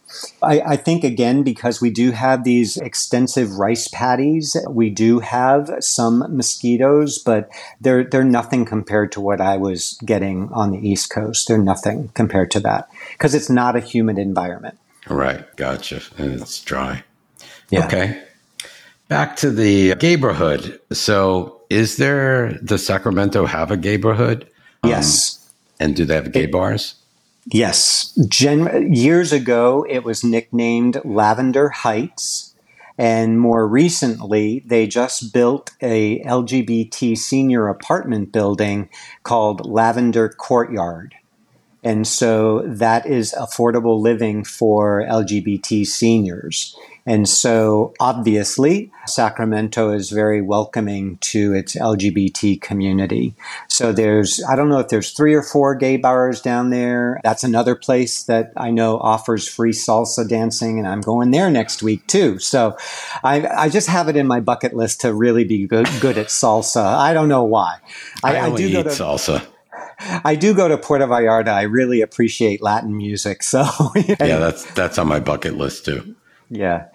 I think, again, because we do have these extensive rice paddies, we do have some mosquitoes, but they're nothing compared to what I was getting on the East Coast. They're nothing compared to that because it's not a humid environment. Right. Gotcha. And it's dry. Yeah. Okay. Back to the neighborhood. So does Sacramento have a neighborhood? Yes. And do they have gay bars? Yes. Years ago, it was nicknamed Lavender Heights. And more recently, they just built a LGBT senior apartment building called Lavender Courtyard. And so that is affordable living for LGBT seniors. And so obviously, Sacramento is very welcoming to its LGBT community. So I don't know if there's 3 or 4 gay bars down there. That's another place that I know offers free salsa dancing, and I'm going there next week too. So I just have it in my bucket list to really be good at salsa. I don't know why. I do eat salsa. I do go to Puerto Vallarta. I really appreciate Latin music. So yeah, that's on my bucket list too. Yeah.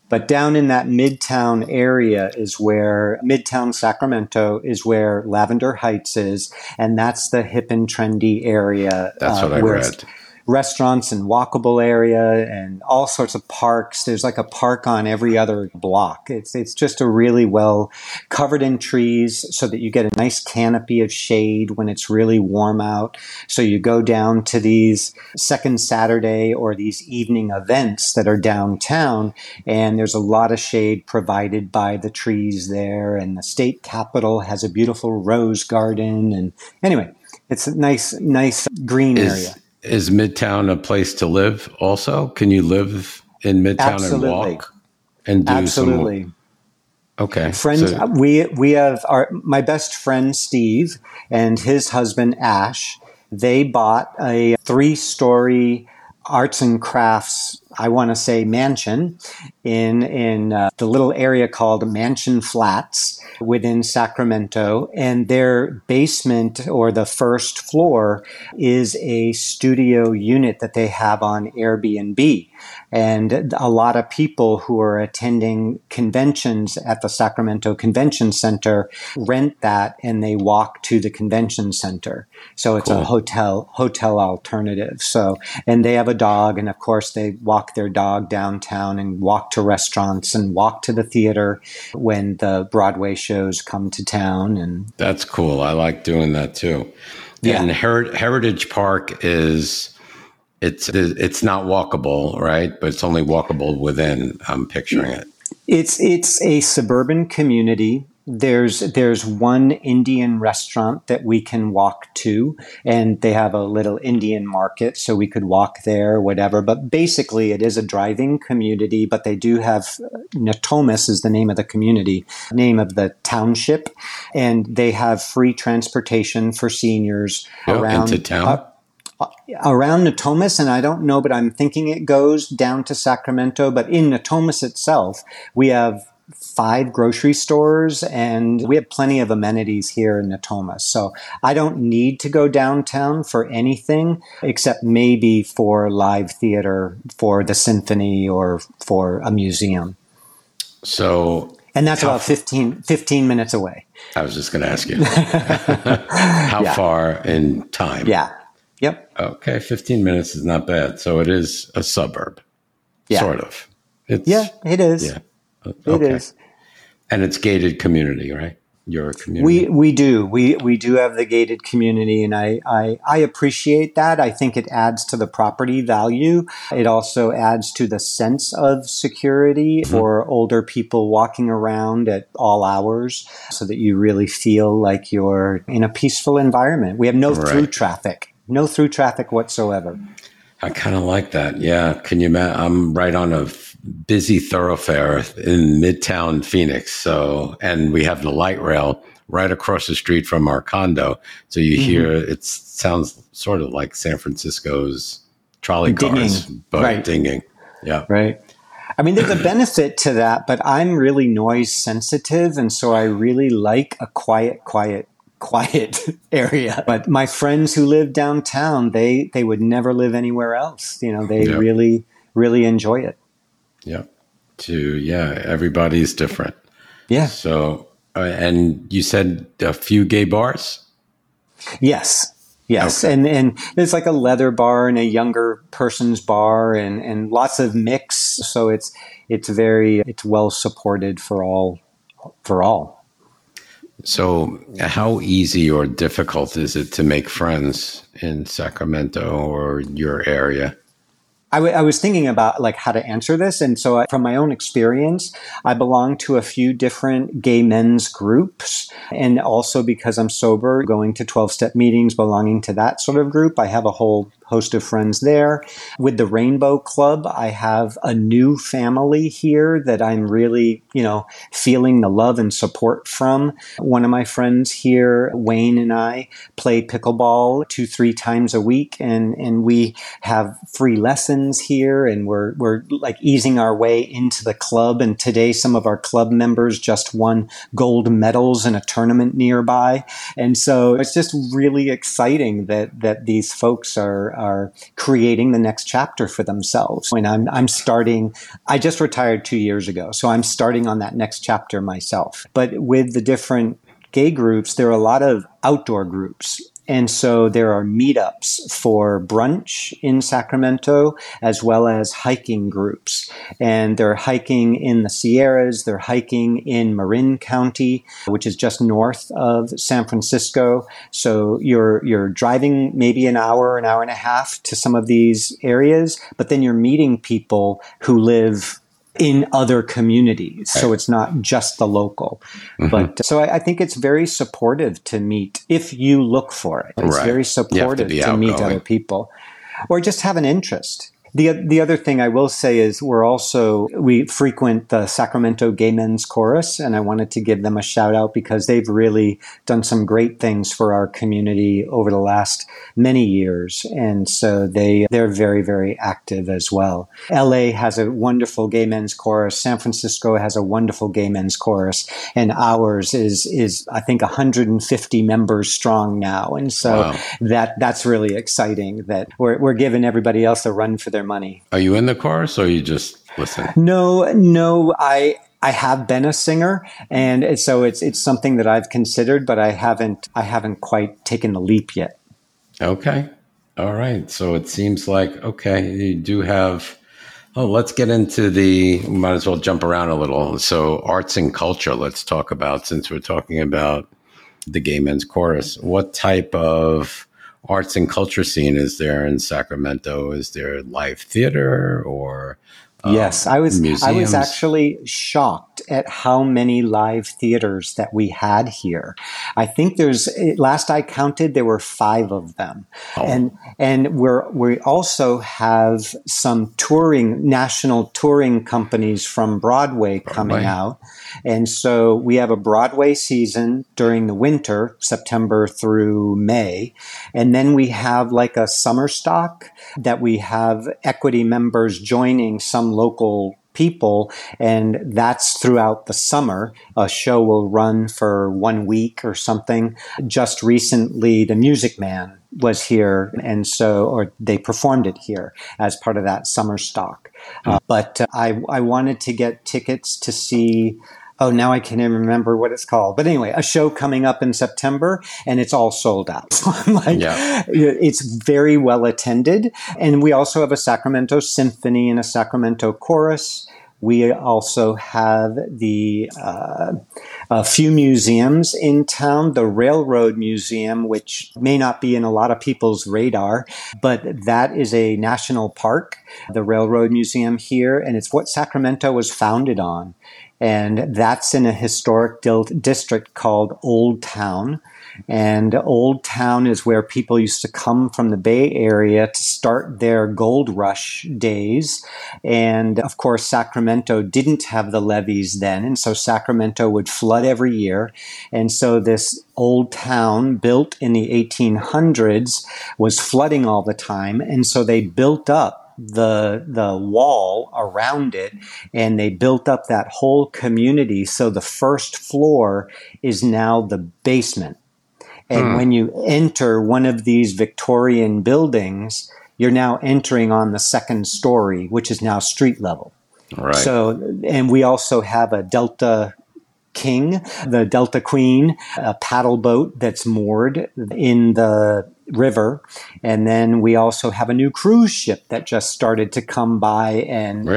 But down in that Midtown area is where Midtown Sacramento is where Lavender Heights is. And that's the hip and trendy area. That's what I read. Restaurants and walkable area and all sorts of parks. There's like a park on every other block. It's just a really well covered in trees so that you get a nice canopy of shade when it's really warm out. So you go down to these second Saturday or these evening events that are downtown, and there's a lot of shade provided by the trees there. And the state capitol has a beautiful rose garden. And anyway, it's a nice green area. Is Midtown a place to live also? Can you live in Midtown and walk and do Absolutely. Okay. Friends, we have my best friend Steve and his husband Ash. They bought a 3-story arts and crafts, I want to say mansion in the little area called Mansion Flats within Sacramento. And their basement or the first floor is a studio unit that they have on Airbnb. And a lot of people who are attending conventions at the Sacramento Convention Center rent that and they walk to the convention center. So it's a hotel alternative. So, and they have a dog, and of course they walk their dog downtown and walk to restaurants and walk to the theater when the Broadway shows come to town. And that's cool. I like doing that too. Yeah. And Heritage Park is, it's not walkable, right? But it's only walkable within. I'm picturing it. It's a suburban community. There's one Indian restaurant that we can walk to, and they have a little Indian market, so we could walk there, whatever. But basically, it is a driving community, but they do have, Natomas is the name of the community, name of the township, and they have free transportation for seniors around into town. Around Natomas, and I don't know, but I'm thinking it goes down to Sacramento. But in Natomas itself, we have 5 grocery stores, and we have plenty of amenities here in Natomas. So I don't need to go downtown for anything except maybe for live theater, for the symphony, or for a museum. And that's about 15 minutes away. I was just going to ask you. How far in time? Yeah. Yep. Okay, 15 minutes is not bad. So it is a suburb, sort of. It is. Yeah. It is. And it's gated community, right? Your community. We do. We do have the gated community, and I appreciate that. I think it adds to the property value. It also adds to the sense of security for older people walking around at all hours, so that you really feel like you're in a peaceful environment. We have no through traffic. No through traffic whatsoever. I kind of like that. Yeah. Can you imagine? I'm right on a busy thoroughfare in Midtown Phoenix. So, and we have the light rail right across the street from our condo. So you hear, it sounds sort of like San Francisco's trolley cars, but dinging. Yeah. Right. I mean, there's a benefit to that, but I'm really noise sensitive. And so I really like a quiet area. But my friends who live downtown, they would never live anywhere else. You know, they really, really enjoy it. Yeah. Everybody's different. Yeah. So, and you said a few gay bars? Yes. Okay. And there's like a leather bar and a younger person's bar and lots of mix. So it's well supported for all. So how easy or difficult is it to make friends in Sacramento or your area? I was thinking about like how to answer this. And so from my own experience, I belong to a few different gay men's groups. And also because I'm sober, going to 12-step meetings, belonging to that sort of group, I have a whole host of friends there. With the Rainbow Club, I have a new family here that I'm really, feeling the love and support from. One of my friends here, Wayne, and I play pickleball 2-3 times a week, and we have free lessons here, and we're like easing our way into the club. And today, some of our club members just won gold medals in a tournament nearby. And so it's just really exciting that these folks are are creating the next chapter for themselves. When I'm starting, I just retired 2 years ago, so I'm starting on that next chapter myself. But with the different gay groups, there are a lot of outdoor groups. And so there are meetups for brunch in Sacramento, as well as hiking groups. And they're hiking in the Sierras. They're hiking in Marin County, which is just north of San Francisco. So you're driving maybe an hour and a half to some of these areas, but then you're meeting people who live in other communities. So it's not just the local. Mm-hmm. But so I think it's very supportive to meet if you look for it. It's very supportive to meet other people or just have an interest. The other thing I will say is we frequent the Sacramento Gay Men's Chorus, and I wanted to give them a shout out because they've really done some great things for our community over the last many years. And so they're very, very active as well. LA has a wonderful gay men's chorus. San Francisco has a wonderful gay men's chorus, and ours is I think 150 members strong now. And so that's really exciting that we're giving everybody else a run for their money. Are you in the chorus or you just listen? No, I have been a singer, and so it's something that I've considered, but I haven't quite taken the leap yet. Okay. All right. So it seems like, you do have, let's get into we might as well jump around a little. So arts and culture, let's talk about, since we're talking about the Gay Men's Chorus, what type of arts and culture scene is there in Sacramento? Is there live theater or yes, I was museums? actually shocked at how many live theaters that we had here. I think last I counted, there were 5 of them. Oh. And we also have some national touring companies from Broadway coming out. And so we have a Broadway season during the winter, September through May. And then we have like a summer stock that we have equity members joining some local people, and that's throughout the summer. A show will run for 1 week or something. Just recently, The Music Man was here, and or they performed it here as part of that summer stock. But I wanted to get tickets to see. Oh, now I can't even remember what it's called. But anyway, a show coming up in September, and it's all sold out. So I'm like, it's very well attended. And we also have a Sacramento Symphony and a Sacramento Chorus. We also have a few museums in town. The Railroad Museum, which may not be in a lot of people's radar, but that is a national park, the Railroad Museum here, and it's what Sacramento was founded on. And that's in a historic district called Old Town. And Old Town is where people used to come from the Bay Area to start their gold rush days. And of course, Sacramento didn't have the levees then. And so Sacramento would flood every year. And so this Old Town, built in the 1800s, was flooding all the time. And so they built up the wall around it, and they built up that whole community. So the first floor is now the basement. And when you enter one of these Victorian buildings, you're now entering on the second story, which is now street level. Right. So, and we also have a Delta King, the Delta Queen, a paddle boat that's moored in the river. And then we also have a new cruise ship that just started to come by, and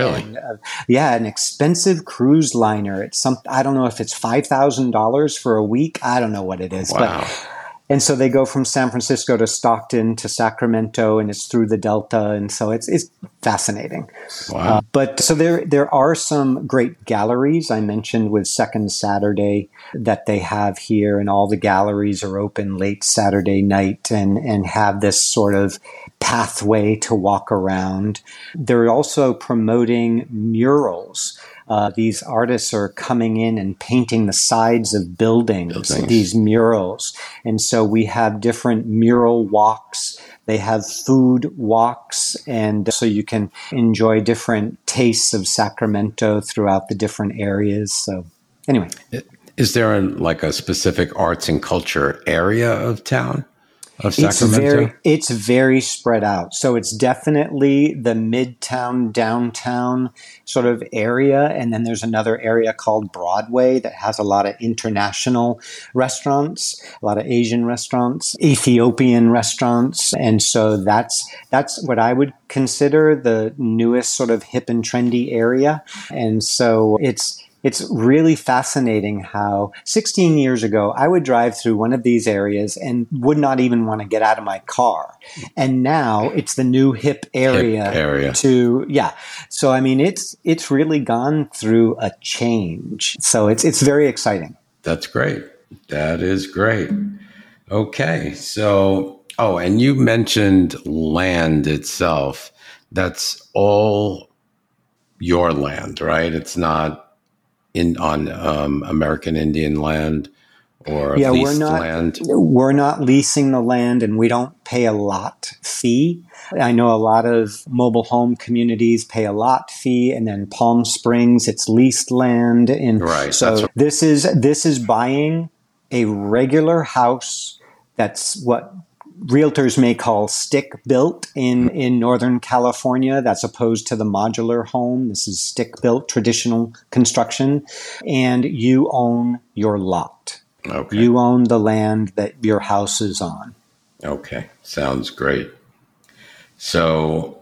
an expensive cruise liner. It's I don't know if it's $5,000 for a week. I don't know what it is, and so they go from San Francisco to Stockton to Sacramento, and it's through the Delta. And so it's fascinating. Wow. But so there are some great galleries I mentioned with Second Saturday that they have here, and all the galleries are open late Saturday night and have this sort of pathway to walk around. They're also promoting murals. These artists are coming in and painting the sides of buildings, these murals. And so we have different mural walks. They have food walks. And so you can enjoy different tastes of Sacramento throughout the different areas. So anyway. Is there a specific arts and culture area of town? of Sacramento? It's very spread out. So it's definitely the midtown, downtown sort of area. And then there's another area called Broadway that has a lot of international restaurants, a lot of Asian restaurants, Ethiopian restaurants. And so that's what I would consider the newest sort of hip and trendy area. And so it's really fascinating how 16 years ago, I would drive through one of these areas and would not even want to get out of my car. And now it's the new hip area. So, I mean, it's really gone through a change. So it's very exciting. That's great. That is great. Okay. So, and you mentioned land itself. That's all your land, right? It's not on American Indian land or leased land? We're not leasing the land, and we don't pay a lot fee. I know a lot of mobile home communities pay a lot fee, and then Palm Springs, it's leased land. And right. So this is buying a regular house that's what realtors may call stick-built in Northern California. That's opposed to the modular home. This is stick-built, traditional construction. And you own your lot. Okay. You own the land that your house is on. Okay. Sounds great. So,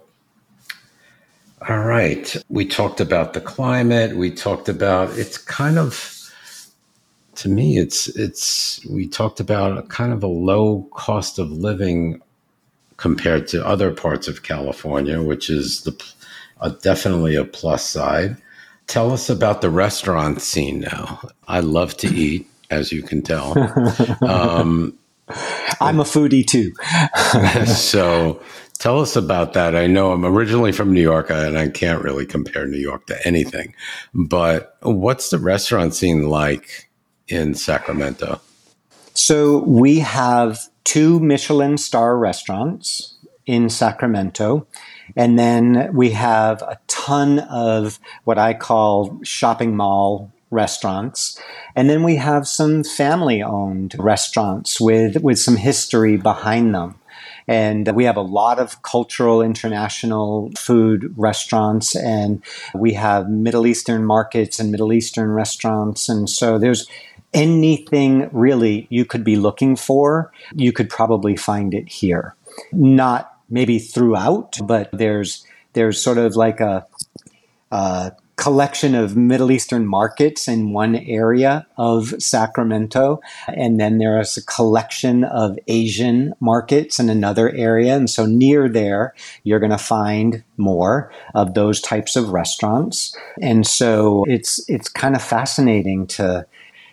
all right. We talked about the climate. We talked about, it's kind of, to me, we talked about a kind of a low cost of living compared to other parts of California, which is definitely a plus side. Tell us about the restaurant scene now. I love to eat, as you can tell. I'm a foodie too. So tell us about that. I know I'm originally from New York, and I can't really compare New York to anything. But what's the restaurant scene like in Sacramento? So we have 2 Michelin star restaurants in Sacramento. And then we have a ton of what I call shopping mall restaurants. And then we have some family-owned restaurants with some history behind them. And we have a lot of cultural international food restaurants, and we have Middle Eastern markets and Middle Eastern restaurants. And so there's anything really you could be looking for, you could probably find it here. Not maybe throughout, but there's sort of like a collection of Middle Eastern markets in one area of Sacramento. And then there is a collection of Asian markets in another area. And so near there, you're going to find more of those types of restaurants. And so it's kind of fascinating to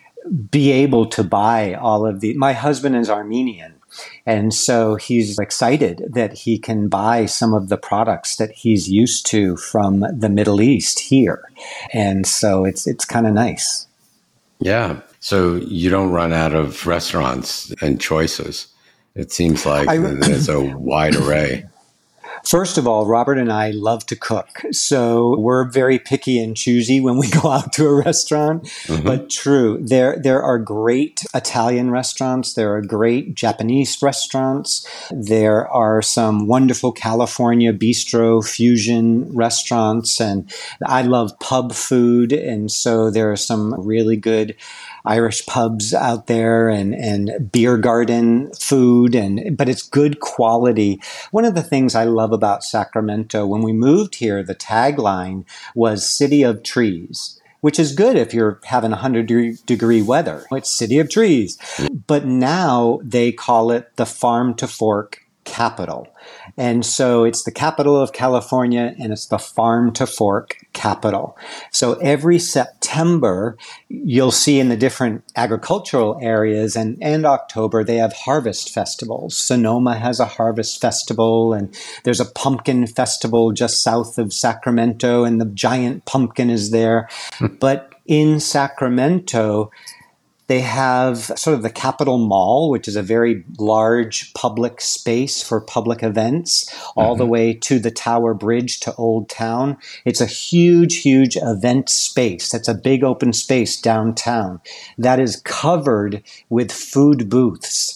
be able to buy all of my husband is Armenian. And so he's excited that he can buy some of the products that he's used to from the Middle East here. And so it's kind of nice. Yeah. So you don't run out of restaurants and choices. It seems like there's a wide array. First of all, Robert and I love to cook. So we're very picky and choosy when we go out to a restaurant. Mm-hmm. But true, there are great Italian restaurants. There are great Japanese restaurants. There are some wonderful California bistro fusion restaurants. And I love pub food. And so there are some really good Irish pubs out there and beer garden food, but it's good quality. One of the things I love about Sacramento, when we moved here, the tagline was City of Trees, which is good if you're having 100-degree weather. It's City of Trees. But now they call it the Farm to Fork capital. And so it's the capital of California, and it's the Farm to Fork capital. So every September, you'll see in the different agricultural areas and October, they have harvest festivals. Sonoma has a harvest festival, and there's a pumpkin festival just south of Sacramento, and the giant pumpkin is there. But in Sacramento, they have sort of the Capitol Mall, which is a very large public space for public events, all the way to the Tower Bridge to Old Town. It's a huge, huge event space. That's a big open space downtown that is covered with food booths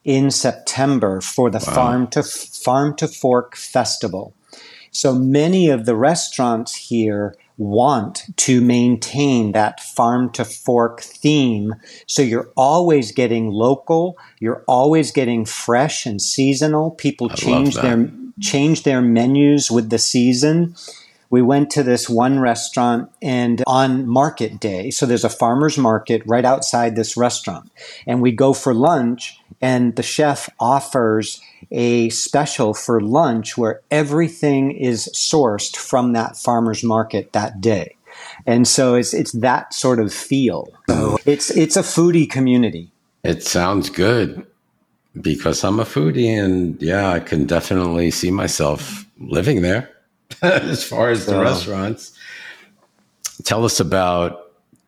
in September for the Farm to Fork Festival. So many of the restaurants here want to maintain that farm to fork theme. So you're always getting local, you're always getting fresh and seasonal. People change their menus with the season. We went to this one restaurant and on market day, so there's a farmer's market right outside this restaurant, and we go for lunch and the chef offers a special for lunch where everything is sourced from that farmer's market that day. And so it's that sort of feel. So it's a foodie community. It sounds good because I'm a foodie, and yeah, I can definitely see myself living there. As far as the restaurants, tell us about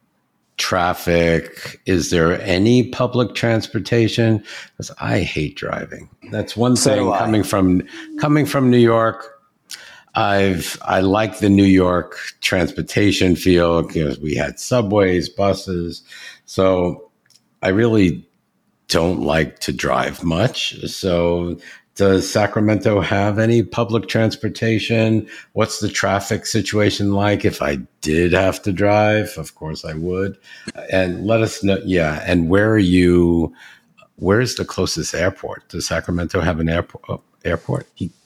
traffic. Is there any public transportation? Because I hate driving. That's one thing. Coming from New York, I like the New York transportation feel because we had subways, buses. So I really don't like to drive much. So does Sacramento have any public transportation? What's the traffic situation like? If I did have to drive, of course I would. And let us know. Yeah. And where's the closest airport? Does Sacramento have an airport?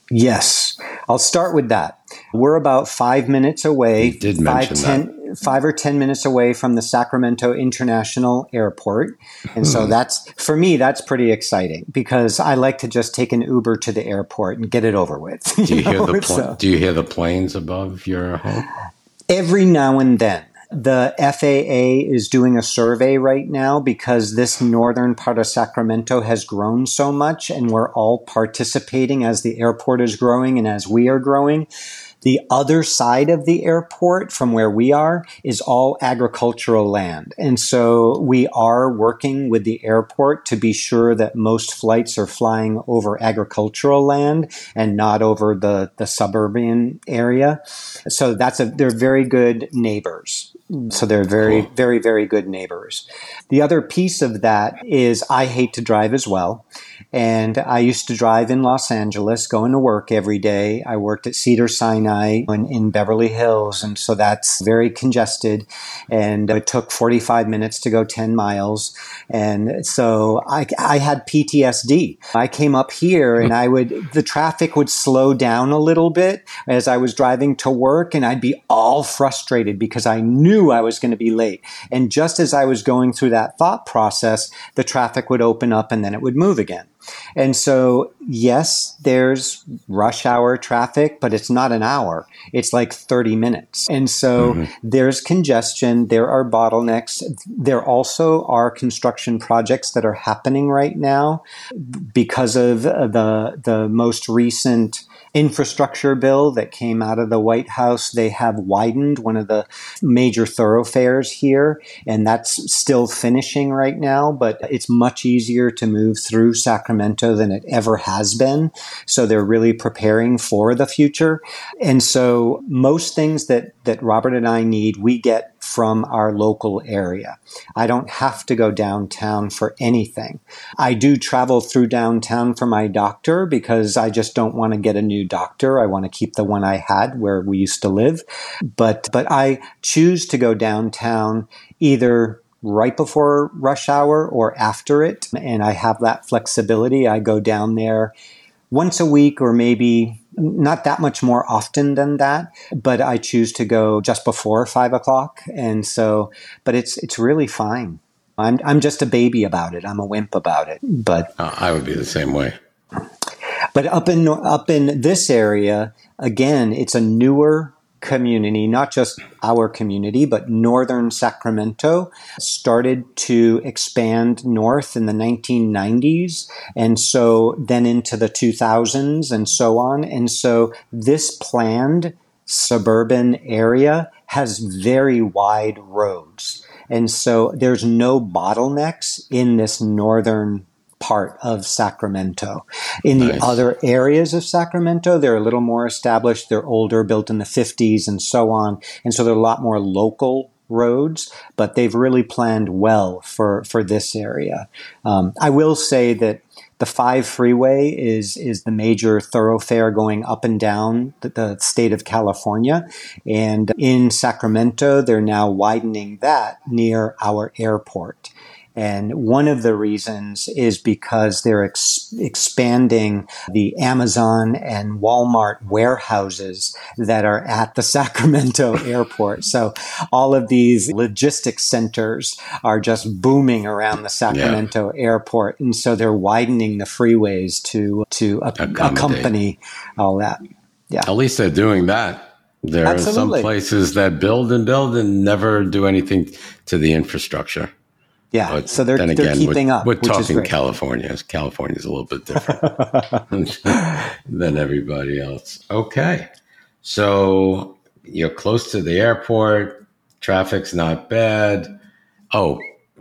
Yes. I'll start with that. We're about 5 minutes away. You did mention that. 5 or 10 minutes away from the Sacramento International Airport. And so for me, that's pretty exciting because I like to just take an Uber to the airport and get it over with. Do you hear the planes above your home? Every now and then. The FAA is doing a survey right now because this northern part of Sacramento has grown so much and we're all participating as the airport is growing and as we are growing. The other side of the airport from where we are is all agricultural land. And so we are working with the airport to be sure that most flights are flying over agricultural land and not over the suburban area. So they're very good neighbors. So they're very, very, very good neighbors. The other piece of that is I hate to drive as well. And I used to drive in Los Angeles, going to work every day. I worked at Cedars-Sinai in Beverly Hills, and so that's very congested. And it took 45 minutes to go 10 miles. And so I had PTSD. I came up here and the traffic would slow down a little bit as I was driving to work, and I'd be all frustrated because I knew I was going to be late. And just as I was going through that thought process, the traffic would open up and then it would move again. And so, yes, there's rush hour traffic, but it's not an hour. It's like 30 minutes. And so there's congestion. There are bottlenecks. There also are construction projects that are happening right now because of the most recent infrastructure bill that came out of the White House. They have widened one of the major thoroughfares here, and that's still finishing right now, but it's much easier to move through Sacramento than it ever has been. So they're really preparing for the future. And so most things that Robert and I need, we get from our local area. I don't have to go downtown for anything. I do travel through downtown for my doctor because I just don't want to get a new doctor. I want to keep the one I had where we used to live. But I choose to go downtown either right before rush hour or after it. And I have that flexibility. I go down there once a week or maybe not that much more often than that, but I choose to go just before 5 o'clock. And so, but it's really fine. I'm just a baby about it. I'm a wimp about it, but I would be the same way. But up in this area, again, it's a newer community, not just our community, but northern Sacramento started to expand north in the 1990s. And so then into the 2000s and so on. And so this planned suburban area has very wide roads. And so there's no bottlenecks in this northern part of Sacramento. In the other areas of Sacramento, they're a little more established. They're older, built in the 50s and so on. And so there are a lot more local roads, but they've really planned well for this area. I will say that The 5 freeway is the major thoroughfare going up and down the state of California. And in Sacramento, they're now widening that near our airport. And one of the reasons is because they're expanding the Amazon and Walmart warehouses that are at the Sacramento airport. So all of these logistics centers are just booming around the Sacramento airport. And so they're widening the freeways to accompany all that. Yeah. At least they're doing that. There are some places that build and never do anything to the infrastructure. Yeah, but so they're keeping up. We're talking California. California's a little bit different than everybody else. Okay, so you're close to the airport. Traffic's not bad. Oh,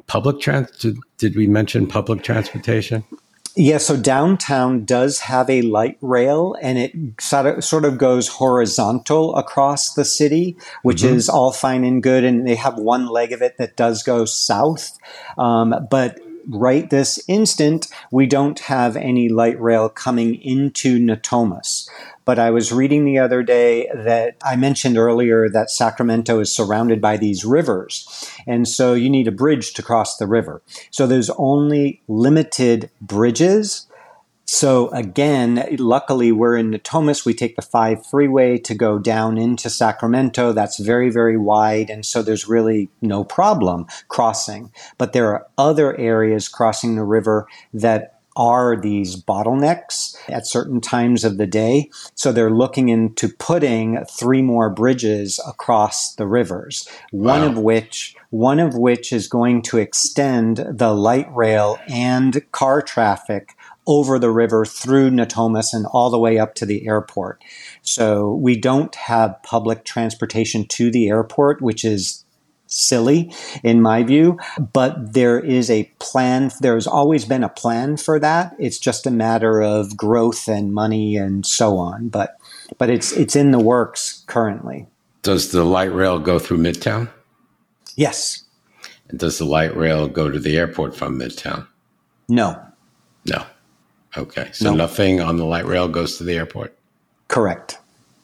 did we mention public transportation? Yeah, so downtown does have a light rail, and it sort of goes horizontal across the city, which is all fine and good. And they have one leg of it that does go south. But right this instant, we don't have any light rail coming into Natomas. But I was reading the other day that I mentioned earlier that Sacramento is surrounded by these rivers. And so you need a bridge to cross the river. So there's only limited bridges. So again, luckily we're in Natomas. We take the 5 freeway to go down into Sacramento. That's very, very wide. And so there's really no problem crossing. But there are other areas crossing the river that are these bottlenecks at certain times of the day. So they're looking into putting 3 more bridges across the rivers, one of which is going to extend the light rail and car traffic over the river through Natomas and all the way up to the airport. So we don't have public transportation to the airport, which is silly in my view, but there is a plan. There's always been a plan for that. It's just a matter of growth and money and so on. But it's in the works currently. Does the light rail go through Midtown? Yes. And does the light rail go to the airport from Midtown? No. Okay. So nothing on the light rail goes to the airport? Correct.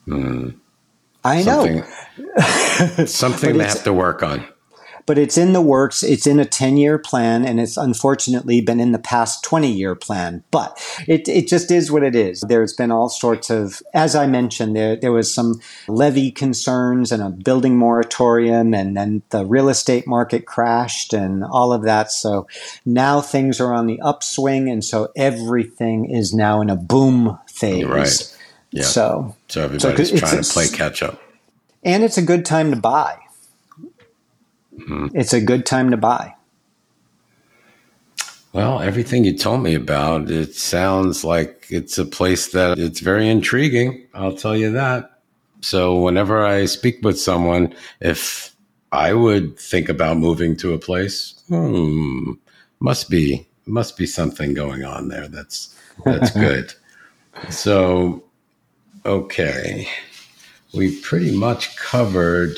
I know. Something they have to work on. But it's in the works. It's in a 10-year plan, and it's unfortunately been in the past 20-year plan. But it just is what it is. There's been all sorts of, as I mentioned, there was some levy concerns and a building moratorium, and then the real estate market crashed and all of that. So now things are on the upswing, and so everything is now in a boom phase. Right. Yeah. So everybody's trying to play catch up. And it's a good time to buy. It's a good time to buy. Well, everything you told me about, it sounds like it's a place that it's very intriguing. I'll tell you that. So whenever I speak with someone, if I would think about moving to a place, must be something going on there. That's good. So, okay. We pretty much covered,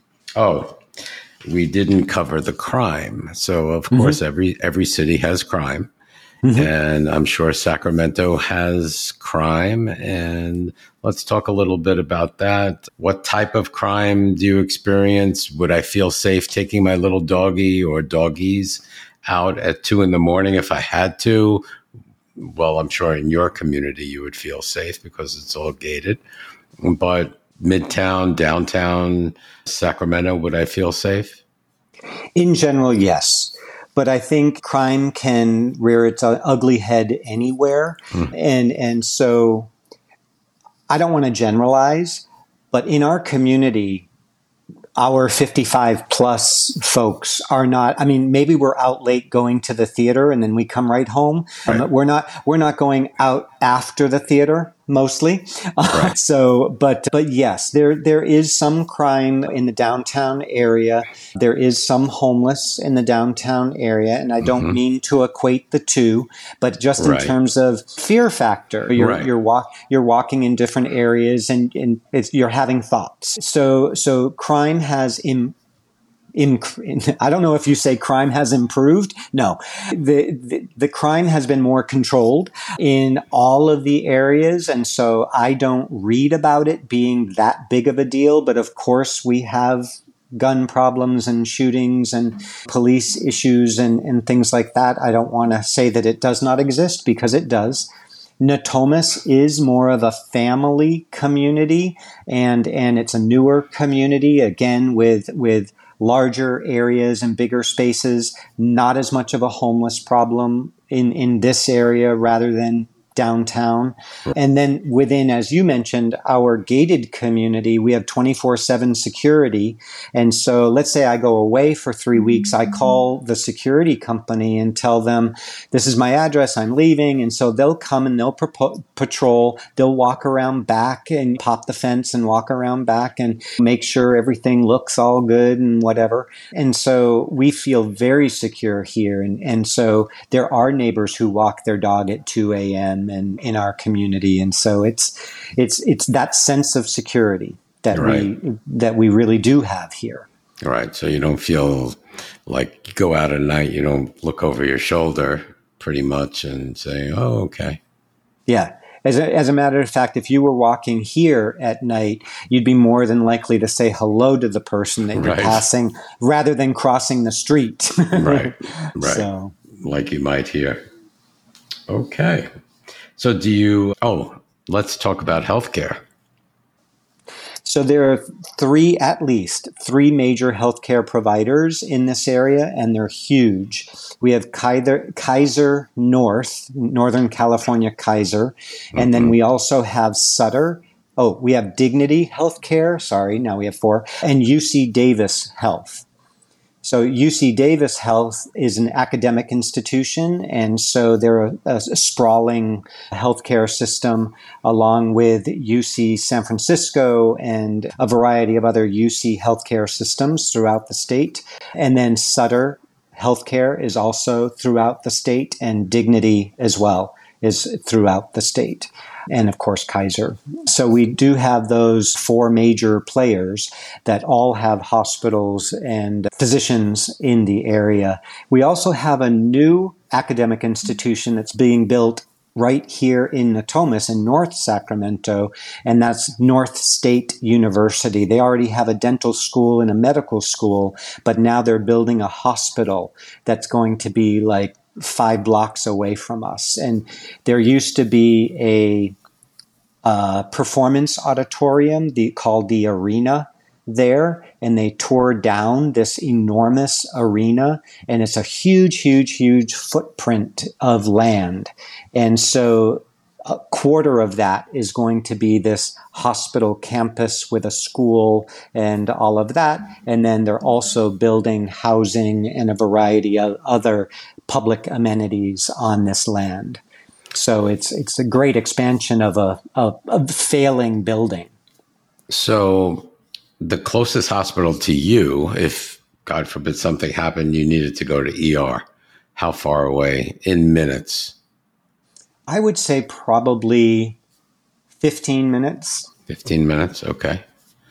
we didn't cover the crime. So, of course, every city has crime. And I'm sure Sacramento has crime. And let's talk a little bit about that. What type of crime do you experience? Would I feel safe taking my little doggy or doggies out at 2 a.m. if I had to? Well, I'm sure in your community you would feel safe because it's all gated. But Midtown, downtown, Sacramento, would I feel safe? In general, yes. But I think crime can rear its ugly head anywhere. And so I don't want to generalize, but in our community, our 55 plus folks are not, maybe we're out late going to the theater and then we come right home. Right. We're not going out after the theater mostly. Right. But yes, there is some crime in the downtown area. There is some homeless in the downtown area. And I don't mean to equate the two, but just in terms of fear factor, you're walking in different areas and you're having thoughts. So crime has I don't know if you say crime has improved. No, the crime has been more controlled in all of the areas. And so I don't read about it being that big of a deal. But of course, we have gun problems and shootings and police issues and things like that. I don't want to say that it does not exist, because it does. Natomas is more of a family community, and it's a newer community, again, with larger areas and bigger spaces, not as much of a homeless problem in this area rather than downtown. And then within, as you mentioned, our gated community, we have 24/7 security. And so let's say I go away for 3 weeks, I call the security company and tell them, this is my address, I'm leaving. And so they'll come and they'll patrol, they'll walk around back and pop the fence and walk around back and make sure everything looks all good and whatever. And so we feel very secure here. And so there are neighbors who walk their dog at 2 a.m. and in our community. And so it's that sense of security that we really do have here. Right. So you don't feel like you go out at night, you don't look over your shoulder pretty much and say, oh, okay. Yeah. As a matter of fact, if you were walking here at night, you'd be more than likely to say hello to the person that you're passing rather than crossing the street. Right. So, like you might here. Okay. So let's talk about healthcare. So there are at least three major healthcare providers in this area, and they're huge. We have Kaiser Northern California Kaiser, and then we also have Sutter. Oh, we have Dignity Healthcare. Sorry, now we have 4, and UC Davis Health. So UC Davis Health is an academic institution, and so they're a sprawling healthcare system along with UC San Francisco and a variety of other UC healthcare systems throughout the state. And then Sutter Healthcare is also throughout the state, and Dignity as well is throughout the state. And of course, Kaiser. So we do have those 4 major players that all have hospitals and physicians in the area. We also have a new academic institution that's being built right here in Natomas in North Sacramento, and that's North State University. They already have a dental school and a medical school, but now they're building a hospital that's going to be like 5 blocks away from us. And there used to be a performance auditorium called the Arena there, and they tore down this enormous arena, and it's a huge footprint of land. And so a quarter of that is going to be this hospital campus with a school and all of that. And then they're also building housing and a variety of other public amenities on this land. So it's a great expansion of a failing building. So the closest hospital to you, if God forbid something happened, you needed to go to ER, how far away in minutes? I would say probably 15 minutes. 15 minutes. Okay.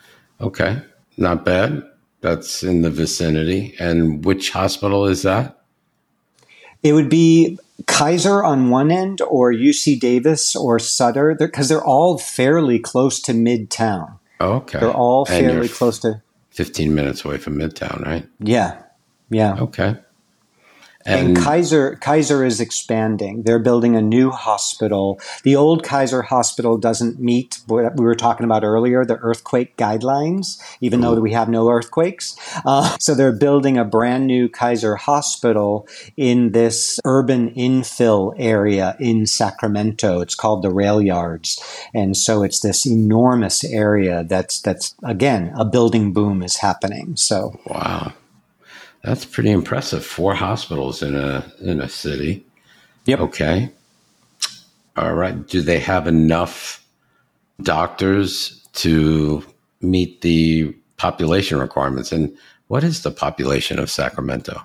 Not bad. That's in the vicinity. And which hospital is that? It would be Kaiser on one end or UC Davis or Sutter, because they're all fairly close to Midtown. Okay. They're all fairly close to 15 minutes away from Midtown, right? Yeah. Okay. And Kaiser is expanding. They're building a new hospital. The old Kaiser hospital doesn't meet what we were talking about earlier, the earthquake guidelines, even though we have no earthquakes. So they're building a brand new Kaiser hospital in this urban infill area in Sacramento. It's called the Rail Yards. And so it's this enormous area that's again, a building boom is happening. So wow. That's pretty impressive. 4 hospitals in a city. Yep. Okay. All right. Do they have enough doctors to meet the population requirements? And What is the population of Sacramento?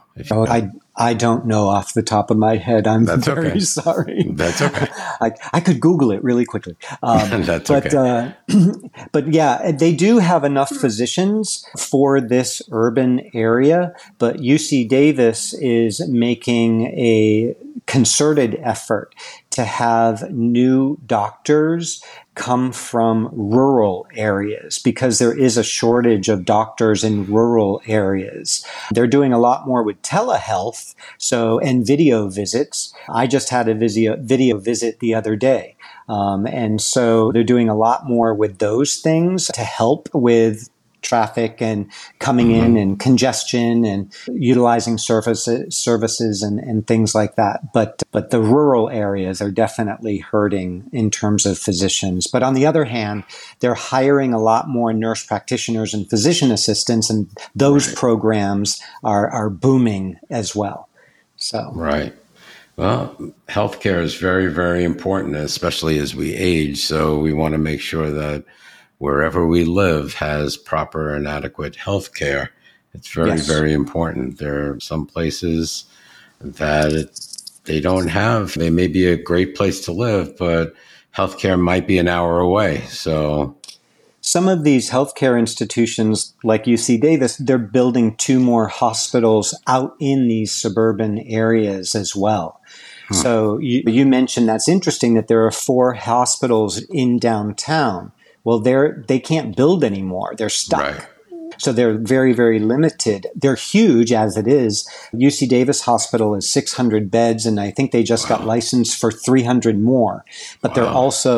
I don't know off the top of my head. I'm That's very okay. sorry. That's okay. I could Google it really quickly. That's okay. But yeah, they do have enough physicians for this urban area. But UC Davis is making a concerted effort to have new doctors come from rural areas because there is a shortage of doctors in rural areas. They're doing a lot more with telehealth, and video visits. I just had a video visit the other day. And so they're doing a lot more with those things to help with traffic and coming in and congestion and utilizing services and things like that. But the rural areas are definitely hurting in terms of physicians. But on the other hand, they're hiring a lot more nurse practitioners and physician assistants, and those programs are booming as well. So Right. Well, healthcare is very, very important, especially as we age. So we want to make sure that wherever we live has proper and adequate health care. It's very, very important. There are some places that they don't have. They may be a great place to live, but healthcare might be an hour away. So some of these healthcare institutions like UC Davis, they're building 2 more hospitals out in these suburban areas as well. So you mentioned that's interesting that there are 4 hospitals in downtown. Well, they can't build anymore. They're stuck. Right. So they're very, very limited. They're huge as it is. UC Davis Hospital is 600 beds, and I think they just got licensed for 300 more. But they're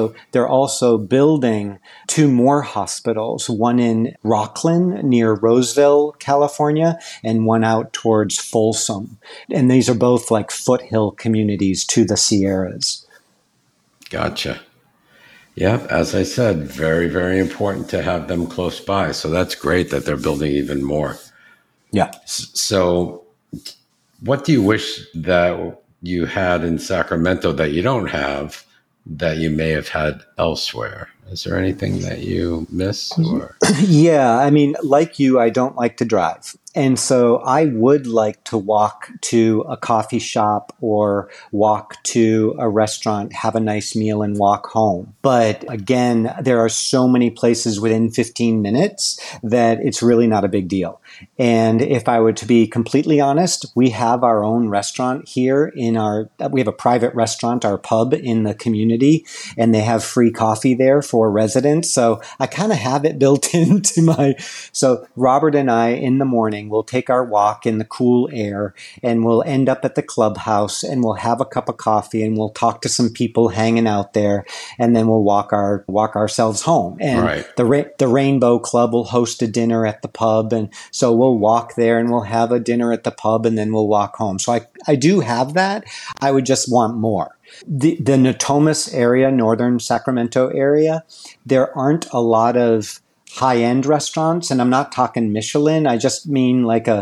also building 2 more hospitals, one in Rocklin near Roseville, California, and one out towards Folsom. And these are both like foothill communities to the Sierras. Gotcha. Yeah, as I said, very, very important to have them close by. So that's great that they're building even more. Yeah. So what do you wish that you had in Sacramento that you don't have that you may have had elsewhere? Is there anything that you miss? Or? Yeah, I mean, like you, I don't like to drive. And so I would like to walk to a coffee shop or walk to a restaurant, have a nice meal, and walk home. But again, there are so many places within 15 minutes that it's really not a big deal. And if I were to be completely honest, we have our own restaurant here we have a private restaurant, our pub in the community, and they have free coffee there for residents. So I kind of have it built into so Robert and I in the morning, we'll take our walk in the cool air and we'll end up at the clubhouse and we'll have a cup of coffee and we'll talk to some people hanging out there, and then we'll walk ourselves home. And the Rainbow Club will host a dinner at the pub, and so we'll walk there and we'll have a dinner at the pub and then we'll walk home. So I do have that. I would just want more. The Natomas area, northern Sacramento area, there aren't a lot of high-end restaurants, and I'm not talking Michelin. I just mean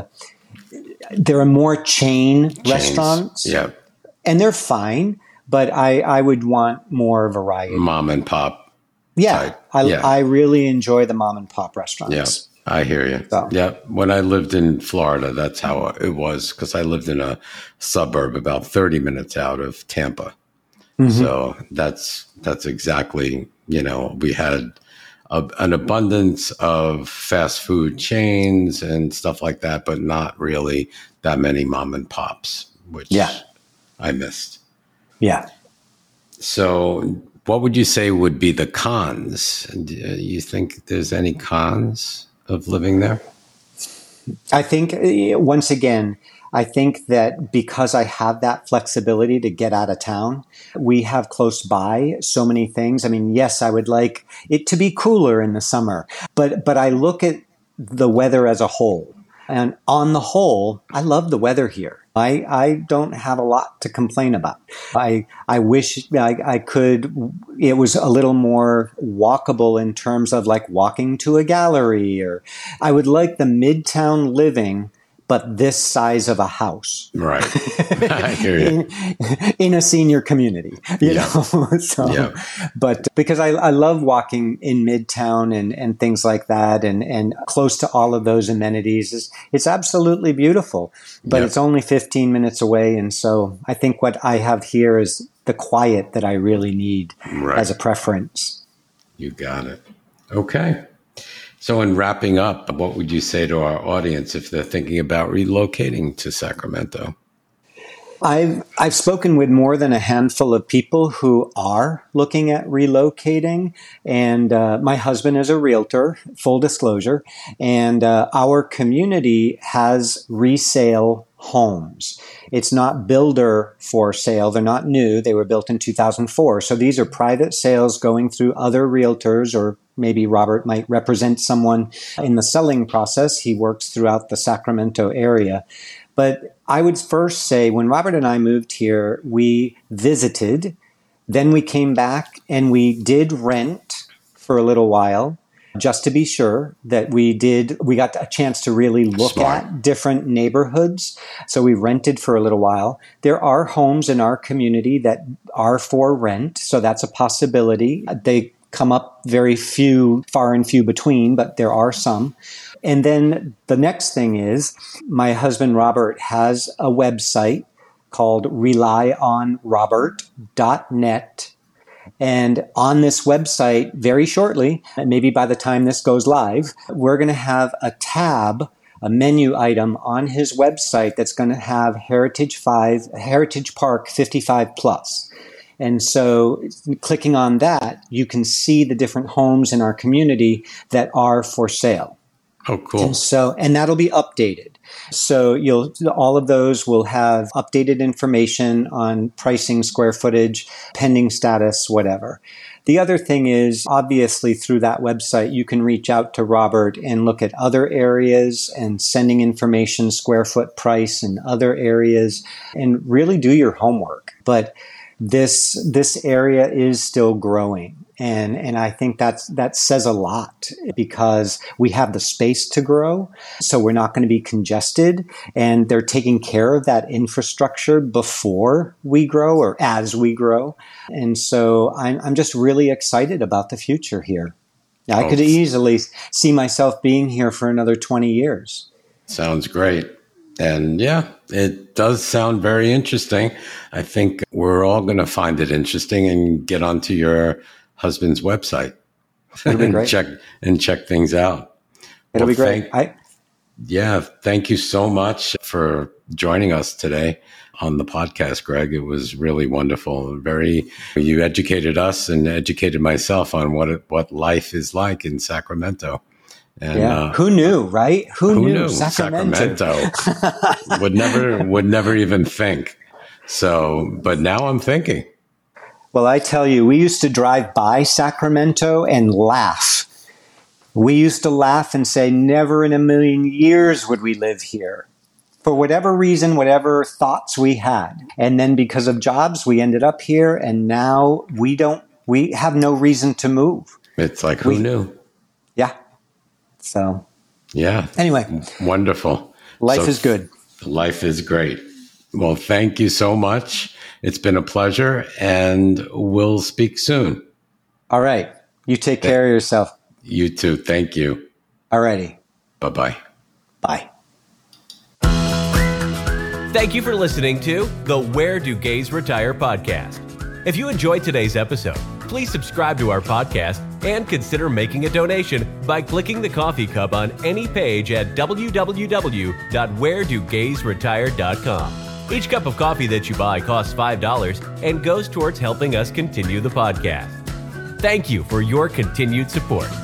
there are more chains, restaurants. Yeah. And they're fine, but I would want more variety. Mom and pop. Yeah. I really enjoy the mom and pop restaurants. Yeah. I hear you. So. Yeah. When I lived in Florida, that's how it was, because I lived in a suburb about 30 minutes out of Tampa. Mm-hmm. So that's exactly, we had an abundance of fast food chains and stuff like that, but not really that many mom and pops, which I missed. Yeah. So what would you say would be the cons? Do you think there's any cons of living there? I think, once again, I think that because I have that flexibility to get out of town, we have close by so many things. I mean, yes, I would like it to be cooler in the summer, but I look at the weather as a whole. And on the whole, I love the weather here. I don't have a lot to complain about. I wish I could, it was a little more walkable in terms of like walking to a gallery, or I would like the midtown living but this size of a house. Right. I hear you. in a senior community, you know. So, but because I love walking in Midtown and things like that, and close to all of those amenities, it's absolutely beautiful. But it's only 15 minutes away, and so I think what I have here is the quiet that I really need as a preference. You got it. Okay. So in wrapping up, what would you say to our audience if they're thinking about relocating to Sacramento? I've spoken with more than a handful of people who are looking at relocating, and my husband is a realtor, full disclosure, and our community has resale homes. It's not builder for sale. They're not new. They were built in 2004. So these are private sales going through other realtors, or maybe Robert might represent someone in the selling process. He works throughout the Sacramento area. But I would first say when Robert and I moved here, we visited, then we came back and we did rent for a little while, just to be sure that we got a chance to really look at different neighborhoods. So we rented for a little while. There are homes in our community that are for rent, so that's a possibility. They come up far and few between, but there are some. And then the next thing is my husband Robert has a website called relyonrobert.net. And on this website, very shortly, and maybe by the time this goes live, we're going to have a tab, a menu item on his website that's going to have Heritage Park 55 plus. And so clicking on that, you can see the different homes in our community that are for sale. Oh, cool. And that'll be updated. So all of those will have updated information on pricing, square footage, pending status, whatever. The other thing is, obviously, through that website, you can reach out to Robert and look at other areas and sending information, square foot price in other areas, and really do your homework. But this area is still growing. And I think that says a lot because we have the space to grow. So we're not going to be congested, and they're taking care of that infrastructure before we grow or as we grow. And so I'm just really excited about the future here. I could easily see myself being here for another 20 years. Sounds great. And yeah, it does sound very interesting. I think we're all going to find it interesting and get onto your husband's website and check things out. It'll be great. Thank you so much for joining us today on the podcast, Greg. It was really wonderful. You educated us and educated myself on what life is like in Sacramento. And who knew, right? Who knew? Sacramento would never even think. So, but now I'm thinking. Well, I tell you, we used to drive by Sacramento and laugh. We used to laugh and say, never in a million years would we live here. For whatever reason, whatever thoughts we had. And then because of jobs, we ended up here, and now we have no reason to move. It's like, who knew? Yeah. So. Yeah. Anyway. Wonderful. Life is good. Life is great. Well, thank you so much. It's been a pleasure, and we'll speak soon. All right. You take care of yourself. You too. Thank you. All righty. Bye-bye. Bye. Thank you for listening to the Where Do Gays Retire podcast. If you enjoyed today's episode, please subscribe to our podcast and consider making a donation by clicking the coffee cup on any page at www.wheredogaysretire.com. Each cup of coffee that you buy costs $5 and goes towards helping us continue the podcast. Thank you for your continued support.